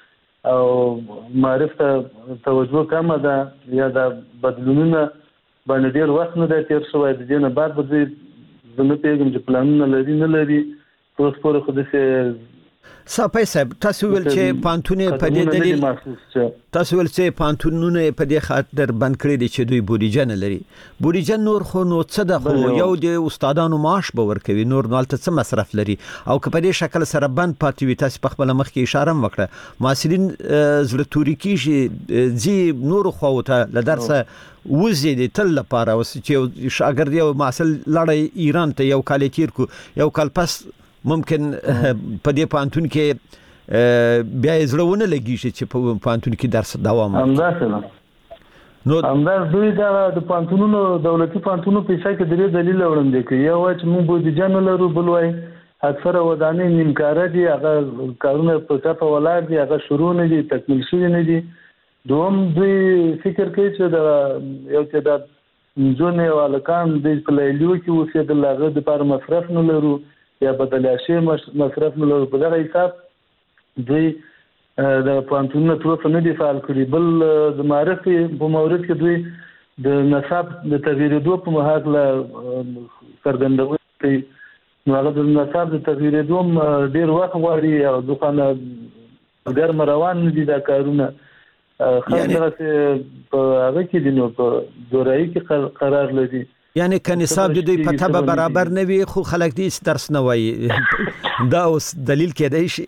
او معرف ته توجه کمه ده یا د بدلونونه باندې ډیر وخت نه دی تیر شوی د دې نه بعد به زه نه پیږم چې پلانونه لري نه لري اوس پورې خو داسې صافی صاحب تاسو ول چې پانتونه په دې دلیل تاسو ول چې پانتونونه په دې خاطر بند کړی دي چې دوی بودیجه نه لري بودیجه نور خو نو څه ده خو یو د استادانو معاش به ورکوي نور نالته څه مصرف لري او که په دې شکل سره بند پاتې وي تاسو په خپل مخ کې اشاره وکړه محصلین زړه توري کیږي زی نور خو ته ل درس وزي د تل لپاره وس چې شاګرد یو محصل لړۍ ایران ته یو کال تیر کو یو کال پس ممکن په دې پانتون کې بیا زړونه لګی چې په پانتون کې درس دوام همداسې نو همداس دوی د پانتونونو دولتي پانتونونو په څیر کې درې دلیل وړاندې کوي یو چې موږ بودیجه نه لرو بل وای اکثره ودانې نیمکاره دي هغه کارونه په څه ولاړ دي هغه شروع نه دي تکمیل شوي نه دي دوم دوی فکر کوي چې د یو چې د ځونه والکان د پلیلیو کې اوسېدل هغه د پر مصرف نه لرو یا بدلاشي مصرف نه لرو په دغه حساب دوی د پانتونونو تر نه دی فعال کړی بل د معرف په مورد کې دوی د نصاب د تغییرېدو په محاله څرګندوي کوي نو هغه د نصاب د تغییرېدو ډیر وخت غواړي او دغه ګرم روان دي دا کارونه خاصه په هغه کې د نو په دورای کې قرار لري یعنی که نصاب د دوی په تبه برابر نه وي خو خلک دې درس نه وایي دا اوس دلیل کېدای شي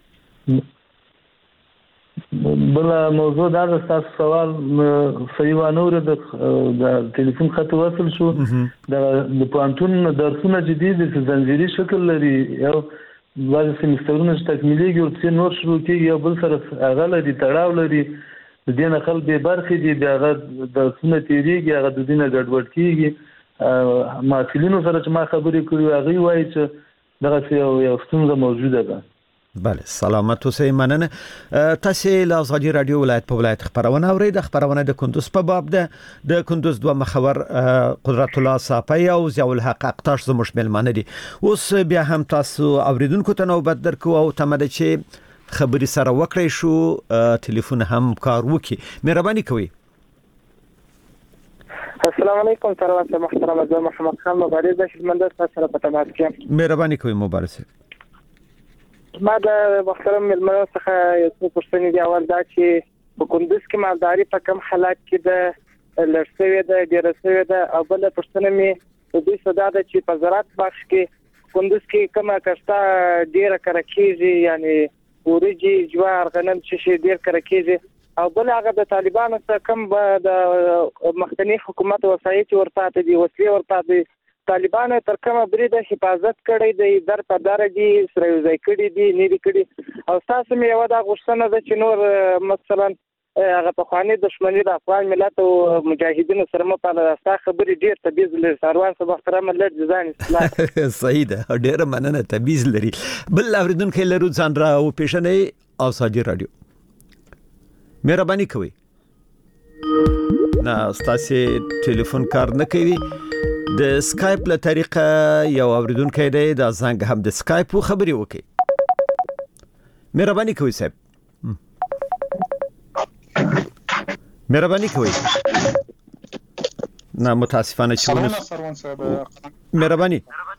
بل موضوع دا د تاسو سوال صحیح وانه د ټلیفون خط وصل شو د پانتون درسونه جدید د زنجیري شکل لري یو بعض سیمسترونه چې تکمیلېږي او څه نور شروع کېږي یو بل سره هغه لري تړاو لري د دې نه خل به برخې دي د هغه درسونه تیریږي هغه د دینه ګډوډ کېږي ماسلینو سره چې ما خبرې کړې هغه وایي چې دغه یو ستونزه موجوده ده بله سلامت اوسئ مننه تاسو له ازادي رادیو ولایت په ولایت خبرونه اورئ د خبرونه د کندوز په باب ده د کندوز دوه مخور قدرت الله صافی او ضیاء الحق اقتاش زموږ ملمانه دي اوس بیا هم تاسو اوریدونکو ته نوبت درکو او تمه ده چې خبري سره وکړئ شو ټلیفون هم کار وکي مهرباني کوئ السلام علیکم سلام محترم زه محمد خان مبارز د خدمت سره په تماس کې مهرباني کوئ مبارز ما د محترم ملمنو څخه یو څه پوښتنې دي اول دا چې په کندوز کې مالداري په کوم حالات کې ده لړسوي ده ډیرسوي ده او بل پوښتنه مې د دې صدا ده چې په زراعت بخش کې کندوز کې کومه کښته ډیره کرکېږي یعنی ورجی جوار غنم چې ډیر کرکېږي او بل هغه د طالبانو څخه کم د مخکنی حکومت وسایل ورته دي وسلې ورته دي طالبانو تر کومه بریده حفاظت کړی دی در په دار دي سره ځای کړی دي نیری کړی او تاسو مې یو دا غوښتنه ده چې نور مثلا هغه په خواني دښمنی د افغان ملت او مجاهدینو سره مو په تاسو خبرې ډیر تبعیض لري سروان صاحب محترم لږ ځان اصلاح صحیح ده ډیر مننه تبعیض لري بل اوریدونکو لرو ځان را او پیښنې ازادي رادیو مهرباني کوئ نه تاسو ټلیفون کار نه کوي د سکایپ له طریقه یو اوریدونکو دی د زنګ هم د سکایپ خبري وکي مهرباني کوئ صاحب مهرباني کوئ نه متاسفانه چې مهرباني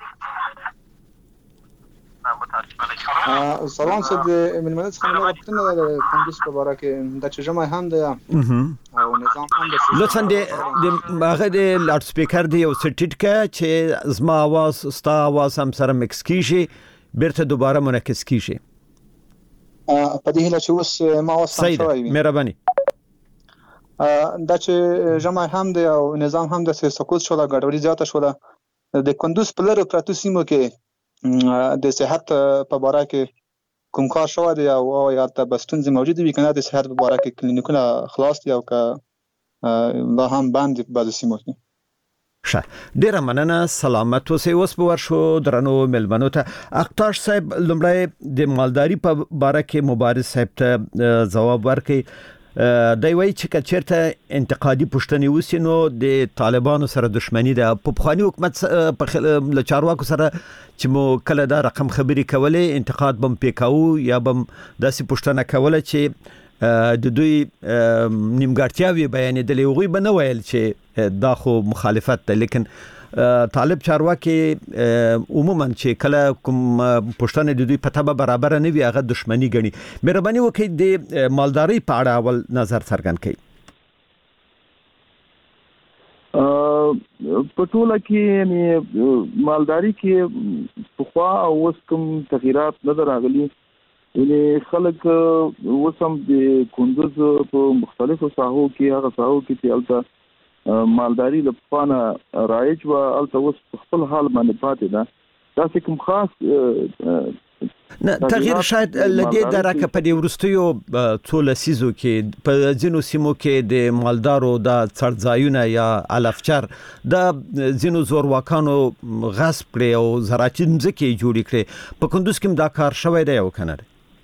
سلام صاحب من منځ څخه نو غوښتنه د کندوز په اړه کې د چجمه هم ده او نظام هم ده لطفا د هغه د لاوډ سپیکر دی او سټیټ کا چې زما आवाज ستا आवाज هم سره مکس کیږي بیرته دوباره منعکس کیږي په دې له چې اوس ما وسه شوی مهرباني دا چې جمع هم ده او نظام هم د سکوت شو لا ګډوډي زیاته شو د کندوز په لاره پراتو سیمو کې د صحت په اړه کې کوم کار شو دی او یا ته بستونځ موجود وي کنه د صحت په اړه کې کلینیکونه خلاص دي او که لا هم باندې په بعض سیمو کې ښه ډیره مننه سلامت اوسئ اوس به ورشو درنو ملمنو ته اقتاش صاحب لومړی د مالداري په اړه کې مبارز صاحب ته ځواب ورکړي دی وایي چې کچېرته انتقادي پوښتنې وسی نو د طالبانو سره دښمنی ده په خواني حکومت په لچارواکو سره چې مو کله دا رقم خبري کولې انتقاد بم پیکاو یا بم داسې پوښتنه کوله چې د دوی نیمګړتیاوې بیانېدلې هغوی به نه ویل چې دا خو مخالفت ده، لیکن طالب چارواکي عموما چې کله کوم پښتنه د دوی پته به برابر نه وي هغه دښمنی ګڼي. مهرباني وکړئ د مالداري په اړه اول نظر څرګند کړئ. په ټوله کې یعنی مالداري کې پخوا او اوس کوم تغیرات نه راغلي. یعنی خلک اوس هم د کندوز په مختلفو ساحو کې هغه ساحو کې چې البته مالداري د پخوانه رایج و البته اوس په خپل حال باندې پاتې ده. داسې کوم خاص نه تغییر شاید لدی درکه په دې ورستیو څو لسیزو کې په ځینو سیمو کې د مالدارو د څړځایونه یا الفچر د ځینو زورواکانو غصب کړي او زراعتي ځمکې جوړې کړي. په کندوز کې دا کار شوی دی او کنه؟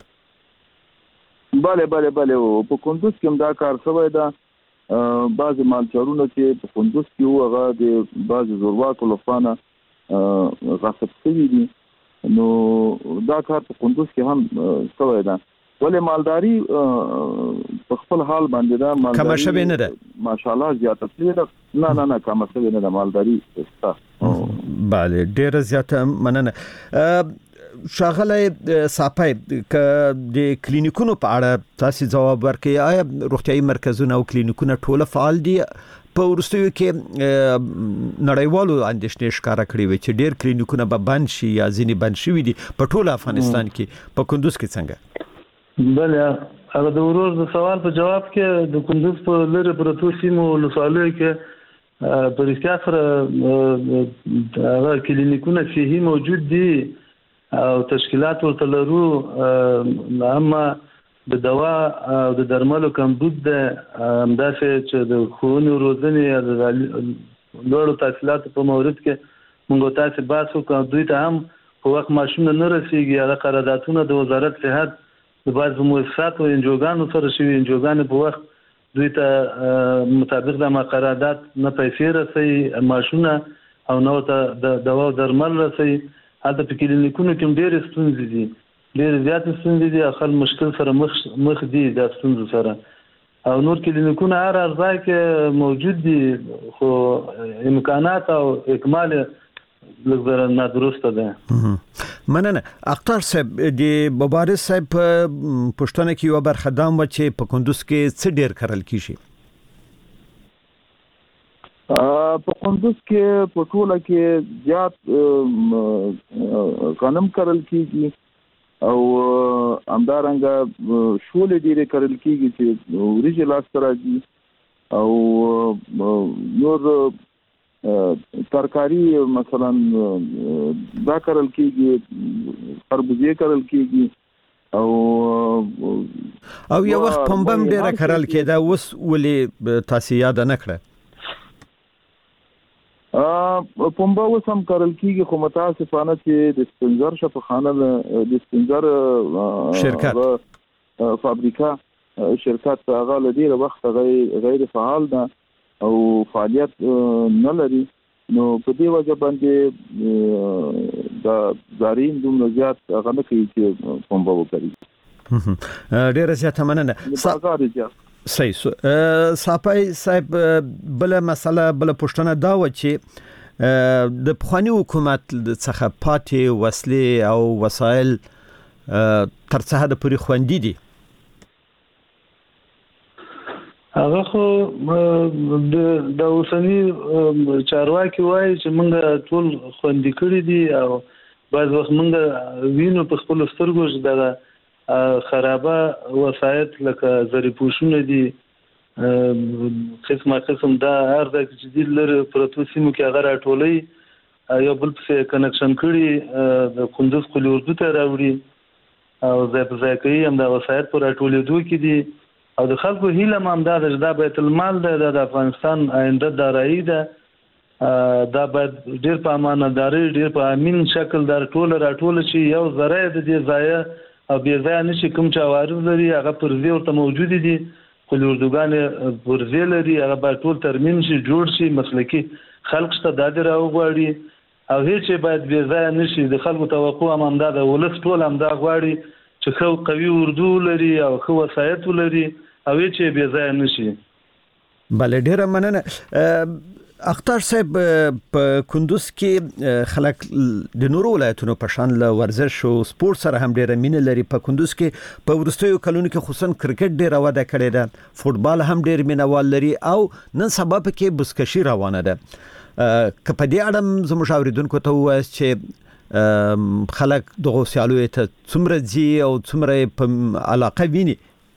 بله بله بله په کندوز کې دا کار شوی ده. بعض مالچارونه چې په کندوز کې وو هغه د بعض زورواکو لخوا نه غصب شوي دي. نو دا کار په کندوز کې هم شوی ده. ولې مالداري په خپل حال باندې ده، مالداري کم شوی نه ده ماشاءالله زیاته شوی ده. نه نه نه کم شوی نه ده مالداري ستا. بله ډیره زیاته مننه. شاغله صاحب ک د کلینیکونو په اړه تاسو ځواب ورکړئ. آیا روغتيایي مرکزونه او کلینیکونه ټول فعال دي؟ په ورستیو کې نړیوالو اندېښنې ښکارا کړې وي چې ډېر کلینیکونه به بند شي یا ځینې بند شوي دي په ټول افغانستان کې. په کندوز کې څنګه؟ بله هغه د ورور د سوال په جواب کې د کندوز په لری پروتو سیمو ولسوالیو کې په رښتیا سره هغه کلینیکونه فيه موجود دي او تشکیلات ورته لرو، اما د دوا او د درملو کمبود ده. همداسې چې د ښوونې روزنې یا د لوړو تحصیلاتو په مورد کې موږ تاسو باسو کوم دوی ته هم په وخت ماشونه نه رسیږي. هغه قراردادونه د وزارت صحت د بعض مؤسساتو انجوګانو سره شوي، انجوګان په وخت دوی ته مطابق د قرارداد نه پیسې رسي، ماشونه او نو ته د دوا او درمل رسي. هلته په کلینیکونو کې ډېرې ستونزې دي، ډېرې زیاتې ستونزې دي. خلک مشکل سره مخ مخ دي د ستونزو سره. او نور کلینیکونه هر هر ځای کې موجود دي، خو امکانات او اکمال لږ نادرسته ده. مننه. اختر صاحب د مبارز صاحب پښتنه کې یو برخه دام و چې په کندوز کې څه ډېر کرل کیږي؟ په کندوز کې په ټوله کې زیات غنم کرل کیږي او همدارنګه شولې ډېرې کرل کیږي چې وریجې لاسته راځي او نور ترکاری مثلا دا کرل کیږي، خربوزې کرل کیږي او او یو وخت پمبم ډېر کرل کېده. اوس ولې تاسو یاد نه کړه؟ پمبا اوس هم کرل کیږي، خو متاسفانه چې د سپنجر شفاخانه د سپنجر شرکت فابریکا شرکت هغه لدی وخت غیر فعال ده او فعالیت نه لري. نو په دې وجه باندې د زارین دومره زیات هغه نه کوي چې پمبا وکړي. ډېر زیات مننه. صحیح. صاحب صاحب بل مسله بل پښتنه دا و چې د پخوانی حکومت څخه پاتې وسلې او وسایل تر څه حد پورې خوندي دي؟ هغه خو د اوسنی چارواکي وایي چې موږ ټول خوندي کړی دي او بعض وخت موږ وینو په خپل سترګو چې دا خرابه وسایل لکه زری پوشونه دي، قسمه قسم دا هر د جدي لري پروتو سیمو کې هغه راټولي یو بل څه کنکشن کړي د کندوز کلی اردو ته راوړي او ځای په ځای کې هم دا وسایل پر راټولېدو کې دي. او د خلکو هیله هم دا ده چې دا بیت المال ده، د افغانستان آینده دارایی ده، دا باید ډېر په امانتداري ډېر په امین شکل در ټول راټول شي. یو ذره د دې ځای او بیا ځای نشي کوم چې عوارض لري هغه پرځې ورته موجود دي، خو اردوګان پرځې لري هغه باید ټول ترمیم شي، جوړ شي، مسلکي خلک شته دا دې راوغواړي او هیڅ باید بیا ځای نشي. د خلکو توقع هم همدا ده، ولس ټول همدا غواړي چې خو قوي اردو لري او خو وسایت لري او چې بې ځای نشي. بله ډیره مننه. اختر صاحب په کندوز کې خلک د نورو ولایتونو په شان له ورزش او سپورت سره هم ډیره مینه لري. په کندوز کې په ورستیو کلونو کې خصوصا کرکټ ډیره وده کړې ده، فوتبال هم ډیر مینوال لري او نن سبا کې بزکشي روانه ده. که په دې اړه زموږ اوریدونکو ته وایي چې خلک دغه سیالو ته څومره ځي او څومره په علاقه ویني؟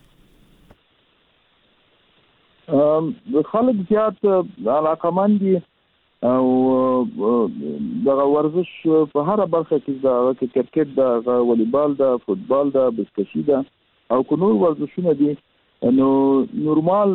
خلک زیات علاقمند دي او دغه ورزش په هر برخه کې دا کرکټ دا والیبال دا فوتبال دا بسکشي دا او نور ورزشونه دي نو نورمال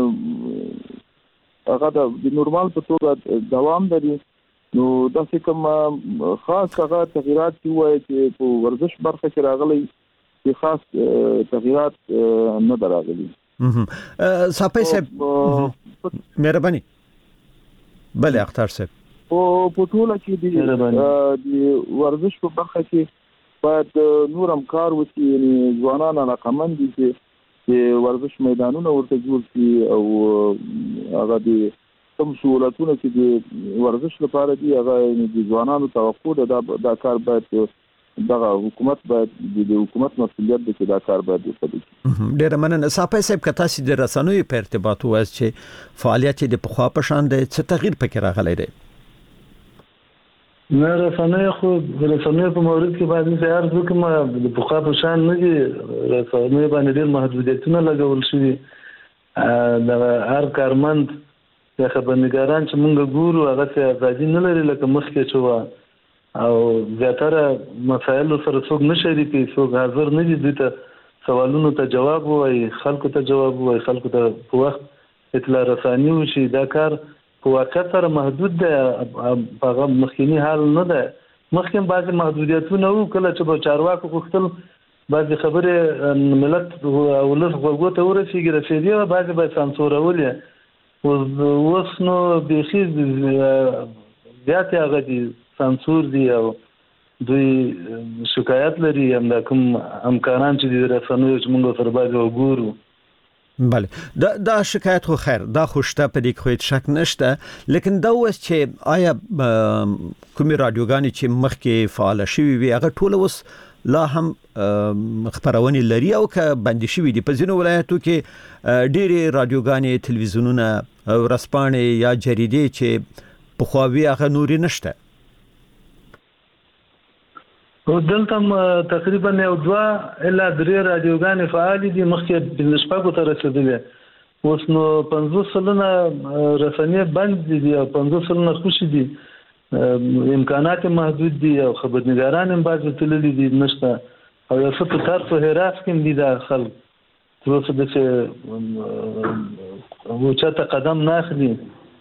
هغه د نورمال په توګه دوام لري. نو دا څه کوم خاص هغه تغیرات دی وایي چې په ورزش برخه کې راغلي چې خاص تغیرات نه راغلي. صاحب صاحب مهرباني. بله اختر صاحب او په ټوله کې د ورزش په برخه کې باید نور هم کار وشي، یعنی ځوانان علاقمند دي چې ورزش میدانونه ورته جوړ شي او هغه د کوم سہولتونه چې د ورزش لپاره دي هغه د ځوانانو توقع ده دا کار باید دغه حکومت باید د حکومت مسؤلیت دی چې دا کار باید وکړي. ډیره مننه. صاحب صاحب که تاسو د رسنیو په ارتباط وایي چې فعالیت د پخوا په شان دی، څه تغییر پکې راغلی دی؟ نه رسنیو خو رسنیو په مورد کې باید زه عرض وکړم د پخوا په شان نه دي. رسنیو باندې ډېر محدودیتونه لګول شوي. د هر کارمند یا خبرنګاران چې موږ ګورو هغه څه ازادي نه لري لکه مخکې چې وه او زیاتره مسایل سره څوک نه شریکي، څوک حاضر نه دي دوی ته سوالونو ته جواب وایي، خلکو ته جواب وایي، خلکو ته په وخت اطلاع رساني وشي. دا کار په واقع سره محدود دی، هغه مخکینی حال نه دی. مخکې بعضې محدودیتونه وو، کله چې به چارواکو غوښتل بعضې خبرې ملت ولس غوږو ته ورسېږي رسېدې وه، بعضې به یې سانسورولې. اوس نو بیخي زیاتې هغه دي سانسور دي او دوی شکایت لري هم دا کوم امکانان چې د رسنیو چې موږ سره باید وګورو. بله دا دا شکایت خو خیر دا خوشته په دې کې شک نشته، لیکن دا اوس چې آیا کومې رادیوګانې چې مخکې فعال شوي وي هغه ټول اوس لا هم خبرونه لري او که بندي شوي دي؟ په ځینو ولایتو کې ډېرې رادیوګانې، تلویزیونونه او ورځپاڼې یا جریدې چې پخوا وي هغه نورې نشته. او دلته تقریبا یو دوه الا درې رادیوګانې فعالې دي، مخکې پنځه شپږو ته رسېدلې. اوس نو پنځوس سلنه رسنۍ بند دي او پنځوس سلنه خوشي دي، امکانات محدود دي او خبرنګاران هم بعضې تللي دي نشته او یو څه په تاسو هراس کې دي دا خلک تر اوسه داسې اوچته قدم نه اخلي.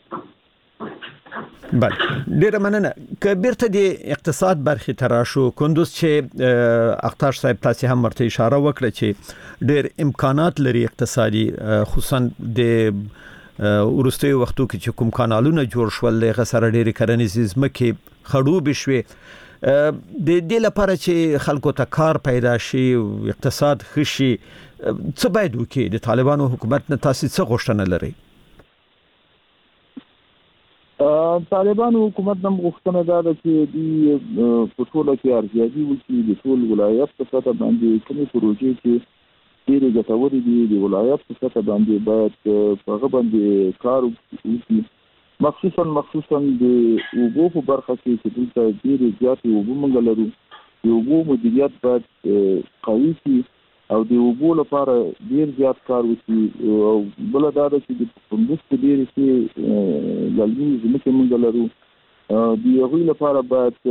بله ډیره مننه. که بیرته د اقتصاد برخې ته راشو، کندوز چې اختر صاحب تاسو هم ورته اشاره وکړه چې ډیر امکانات لري اقتصادي، خصوصا د ورستیو وختو کې چې کوم کانالونه جوړ شول هغه سره ډېرې کرنیزې ځمکې خړوبې شوې. د دې لپاره چې خلکو ته کار پیدا شي او اقتصاد ښه شي څه باید وکړي؟ د طالبانو حکومت نه تاسو څه غوښتنه لرئ؟ طالبانو حکومت نم غوښتنه دا ده چې دوی په ټوله کې ارزیابي وکړي د ټول ولایت په سطح باندې کومې پروژې چې ډېرې ګټورې دي د ولایت په سطح باندې باید په هغه باندې کار وکړي، مخصوصا مخصوصا د اوبو په برخه کې چې دلته ډېرې زیاتې اوبه موږ لرو، د اوبو مدیریت باید قوي شي او د اوبو لپاره ډیر زیات کار وکړي. او بل دا ده چې د کندوز کې ډېرې ښې ځنګلي ځمکې موږ لرو، د هغوی لپاره باید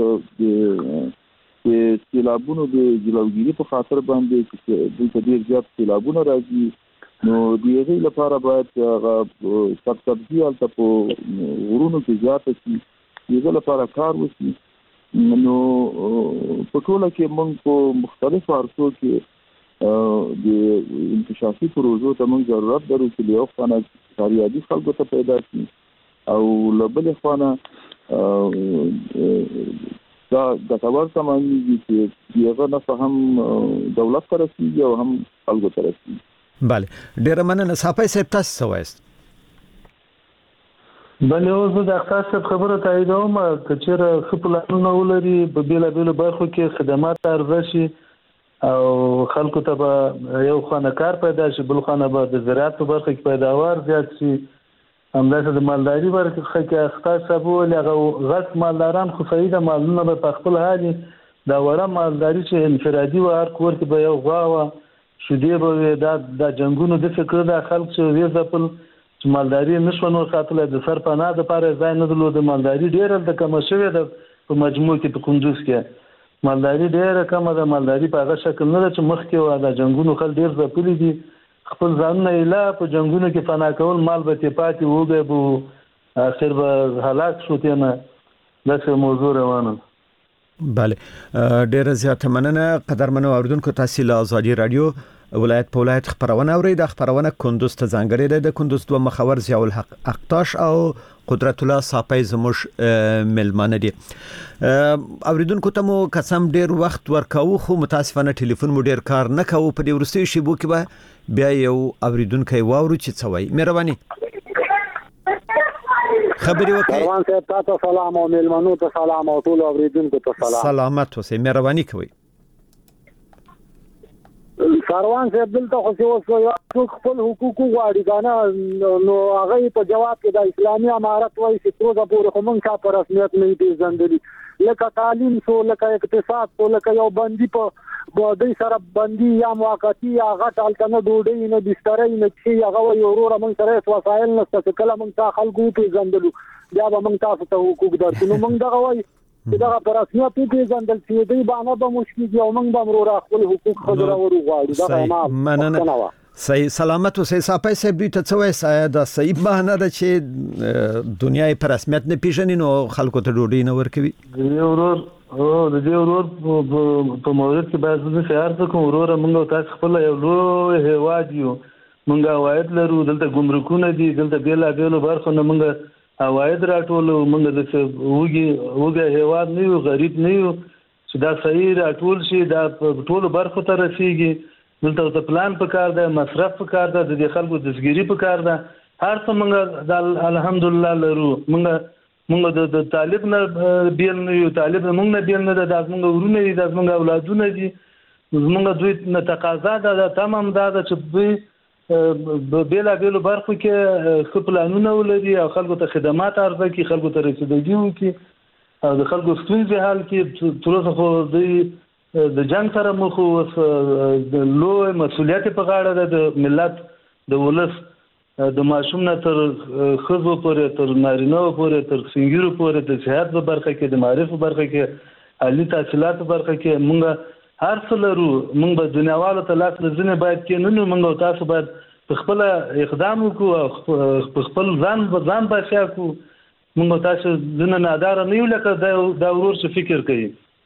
د سیلابونو د جلوګیري په خاطر باندې چې دلته ډېر زیات سیلابونه راځي نو د هغوی لپاره باید هغه سبسایډي هلته په غرونو کې زیاته شي، د هغه لپاره کار وشي. نو په ټوله کې موږ په مختلفو عرصو کې د انکشافي پروژو ته موږ ضرورت لرو چې له یو خوا کاریابي خلکو ته پیدا شي او له بلې خوا دا د خبر تمامي چې یو نه فهم دولت ترسي او هم خلکو ترسي. بله ډیر مننه صافي صاحب تاسو وایست. بله اوس د اقتصاد خبره تاییدوم چې چیرې خپلانونه ولري په بیل بیل برخو کې خدمات ارزشي او خلکو ته به یو خانکار پیدا شي، بل خانه به د زراعت په برخه کې پیداوار زیات شي، همداسې د مالداري برخه کې اقتصاد سبول هغه غټ مالداران خو صحیح د مالونه به په خپل حال دا وړه مالداري چې انفرادي و هر کور کې به یو غوا و شودې به دا د جنگونو د فکر د خلک چې وی ځپل چې مالداري نشو نو ساتل د سر پناه د پاره ځای نه درلود. مالداري ډیره د کم شوې ده په مجموع کې په کندوز کې مالداري ډیره کم ده. مالداري په هغه شکل نه ده چې مخکې و د جنگونو خل ډیر ځپلي دي، خپل ځانونه اله په جنگونو کې فنا کول مال به تی پاتې وګه بو اخر به هلاک شو تنه دغه موضوع روانه. بله ډیر زیات مننه قدرمنو اوریدونکو تاسو له ازادي رادیو ولایت په ولایت خبرونه اوري. د خبرونه کندوز ته ځانګړي ده. د کندوز دوه مخور ضیاء الحق اقتاش او قدرت الله صافي زموږ ملمانه دي. اوریدونکو ته مو قسم ډیر وخت ورکاو خو متاسفانه ټلیفون مو ډیر کار نه کوي. په دې ورستي شیبو کې به بیا یو اوریدونکو واورو چې څوي. مهرباني خبري وکړئ. روان صاحب تاسو سلام او ملمنو ته سلام او ټول اوریدونکو ته سلام. سلامت اوسئ. مهرباني کوئ. کاروان صاحب دلته خو یو خپل حقوق غواړي کنه، نو هغه په جواب کې د اسلامي امارت وایي چې تروزه پورې خو موږ کا پر رسمیت نه پیژندلی، لکه تعلیم سو، لکه اقتصاد سو، لکه یو بندي په بودی سره بندي یا موقتی یا غټ الکنه ډوډۍ نه بسترې نه چې هغه یو ورور موږ سره وسایل نشته چې کله موږ تا خلکو پیژندلو بیا به موږ تاسو ته حقوق درکړو. نو موږ دغه وایي چې دا پر رسمیت پیژندل چې دوی باندې به مشکل او موږ به ورور خپل حقوق خبره ورو غواړو. دا مننه. صحیح سلامت اوسئ. صافي صاحب دوی ته څه وایي دا صحیح بهانه ده چې دنیا په رسمیت نه پیژني نو خلکو ته ډوډۍ نه ورکوي. یو ورور او د دې ورور په مورید کې باید زه خیال وکړم ورور موږ تاسو خپل یو لوی هیواد یو، موږ عواید لرو، دلته ګمرکونه دي، دلته بیل بیل برخو نه موږ عواید راټولو، موږ د وګي وګي هیواد نه یو، غریب نه یو چې دا صحیح راټول شي دا ټول برخو ته رسیږي. دلته ته پلان پکار ده، مصرف پکار ده، د خلکو دستګيري پکار ده، هر څه موږ د الحمدلله لرو. موږ موږ د طالب نه بیل نه یو، طالب موږ نه بیل نه ده، د موږ ورونه دي، د موږ اولادونه دي، موږ دوی نه تقاضا ده تمام ده چې دوی بیل بیل برخو کې خپلانونه ولري او خلکو ته خدمات عرضه کوي، خلکو ته رسیدګي وکړي او د خلکو ستونزې حل کړي. تر خو دوی د جنگ سره مخ او د لوی مسولیت په غاړه ده، د ملت د ولس د ماشوم نه تر خزو پورې، تر نارینه پورې، تر سنگیرو پورې، د صحت په برخه کې، د معرفت په برخه کې، عالی تحصیلات په برخه کې موږ هر څه لرو. موږ به دنیاوالو ته لاس لزنه باید کې نه نو موږ تاسو باید خپل اقدام وکړو او خپل ځان ځان بچا کو. موږ تاسو ځنه نادار نه یو لکه دا ورور څه فکر کوي.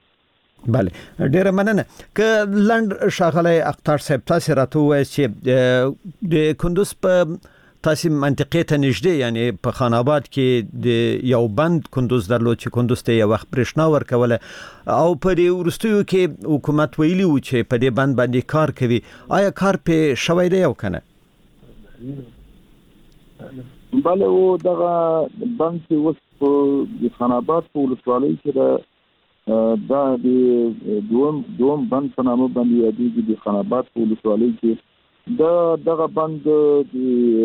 بله ډیره مننه. که لند شاغله اقتار صاحب تاسو راته وایي چې د کندوز په تاسو منطقې ته نږدې یعنی په خان آباد کې د یو بند کندوز درلود چې کندوز ته یو وخت برېښنا ورکوله او په دې ورستیو کې حکومت ویلي و چې په دې بند باندې کار کوي. آیا کار په شوی دی او کنه؟ بله او دغه بند چې اوس په خان آباد په ولسوالۍ کې دا د دوم دوم بند په نامه باندې یادېږي. د خان آباد په ولسوالۍ کې دا دغه بند د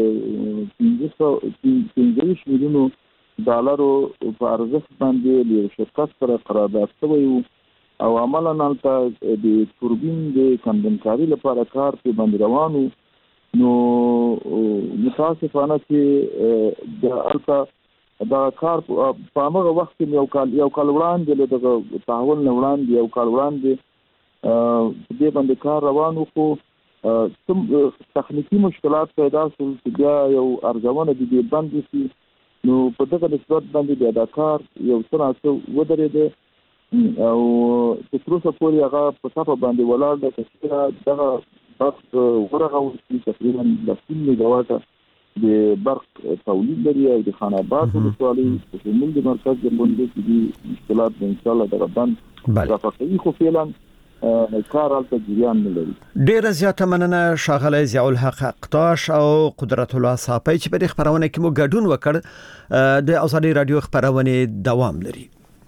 پنځه میلیونو ډالرو په ارزښت باندې له شرکت سره قرارداد شوی و او عملاً هلته د توربین د کندنکاري لپاره کار په باندې روان و. نو متاسفانه چې د هلته دا کار په هغه وخت کې یو کال یو کال وړاندې له دغه تحول نه وړاندې یو کال وړاندې په دې باندې کار روان و، خو کوم تخنیکی مشکلات پیدا شول چې بیا یو ارزونه د دې بند شي. نو په دغه نسبت باندې بیا دا کار یو څه ناڅه ودرېده او تر اوسه پورې هغه په صفه باندې ولاړ ده چې دغه وخت ورغه چې تقریبا د سیمې میګاواټه د برق تولید لري او د خان آباد ولسوالۍ په شمول د مرکز د غونډې کې دي مشکلات ان شاء الله دغه بند رافقي خو فعلا کار البته جریان نه لري. ډیره زیاته مننه ښاغلی ضیاء الحق اقتاش او قدرت الله صافی چې په خبرونه کې مو ګډون وکړ. د ازادي رادیو خبرونه دوام لري.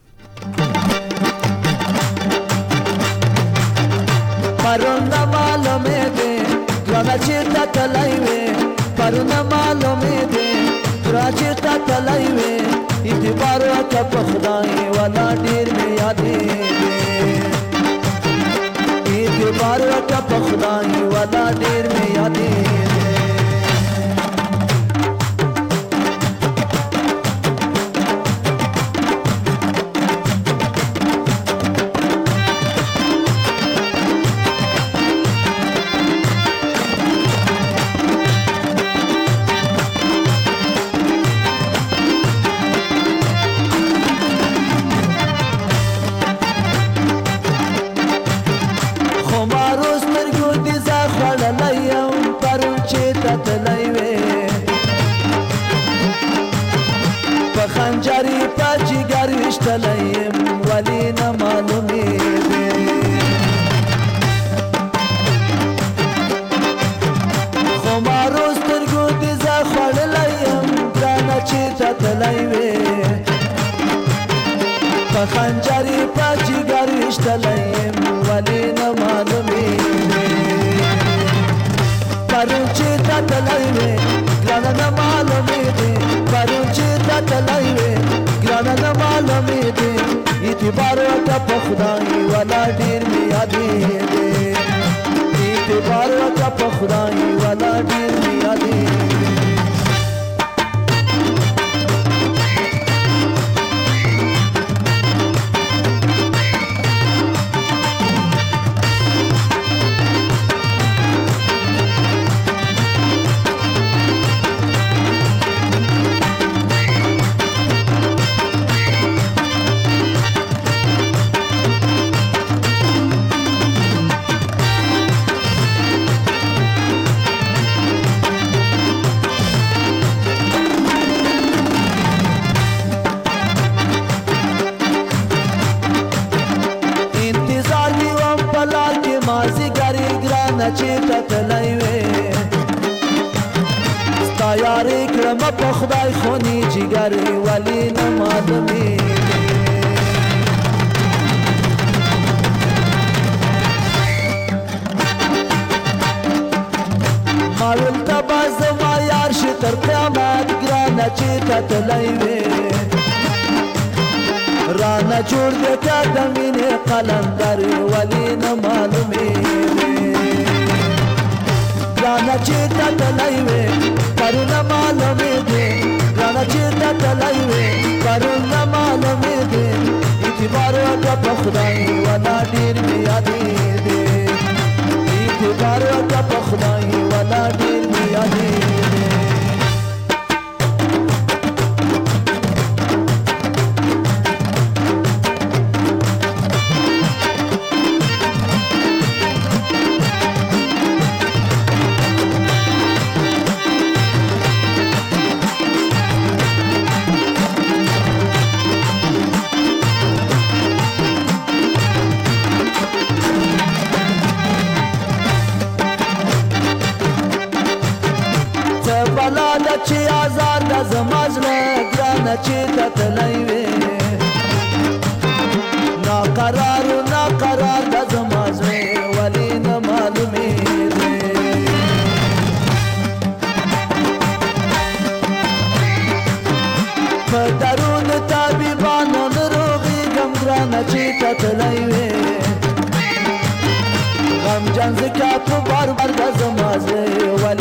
پرونه معلومه ده ګرانه چیرته تلای وې پرونه معلومه ده ګرانه چیرته تلای وې اعتبار وکړه په خدای ولا ډیر مې یادې اعتبار وکړه په خدای ولا ډیر مې یادې خنجری پا جگر وشتلیم ولی نمالومی خماروز ترگو دیزا خوڑلیم گرانا چیتا تلائیوی پا خنجری پا جگر وشتلیم ولی نمالومی پرون چیتا تلائیوی گرانا نمالومی دی پرون چیتا تلائیوی گرانا نمالومی دی اعتبار وکا پا خدای ولا دیر می یادی دی اعتبار وکا پا خدای ولا دیر می یادی چیتا تلایوی ستا یاری کرم پا خدای خونی جگری ولی نمالمی ماویل تا باز ما یار شتر قیامت گرانا چیتا تلایوی رانا جوڑ دیتا دمین قلندر ولی نمالمی گرانا چیتا تلائیوی پرونه معلومی دی گرانا چیتا تلائیوی پرونه معلومی دی اعتبار وکا پا خدای ولا دیر می یادی دی اعتبار وکا پا خدای ولا دیر می یادی دی چی آزار دا زمازله گرانا چیتا تلائیوی ناقرار و ناقرار دا زمازله ولی نمالومی دی پدرون طبیبانو نروغی گم گرانا چیتا تلائیوی غم جنز کاتو بار بار دا زمازله ولی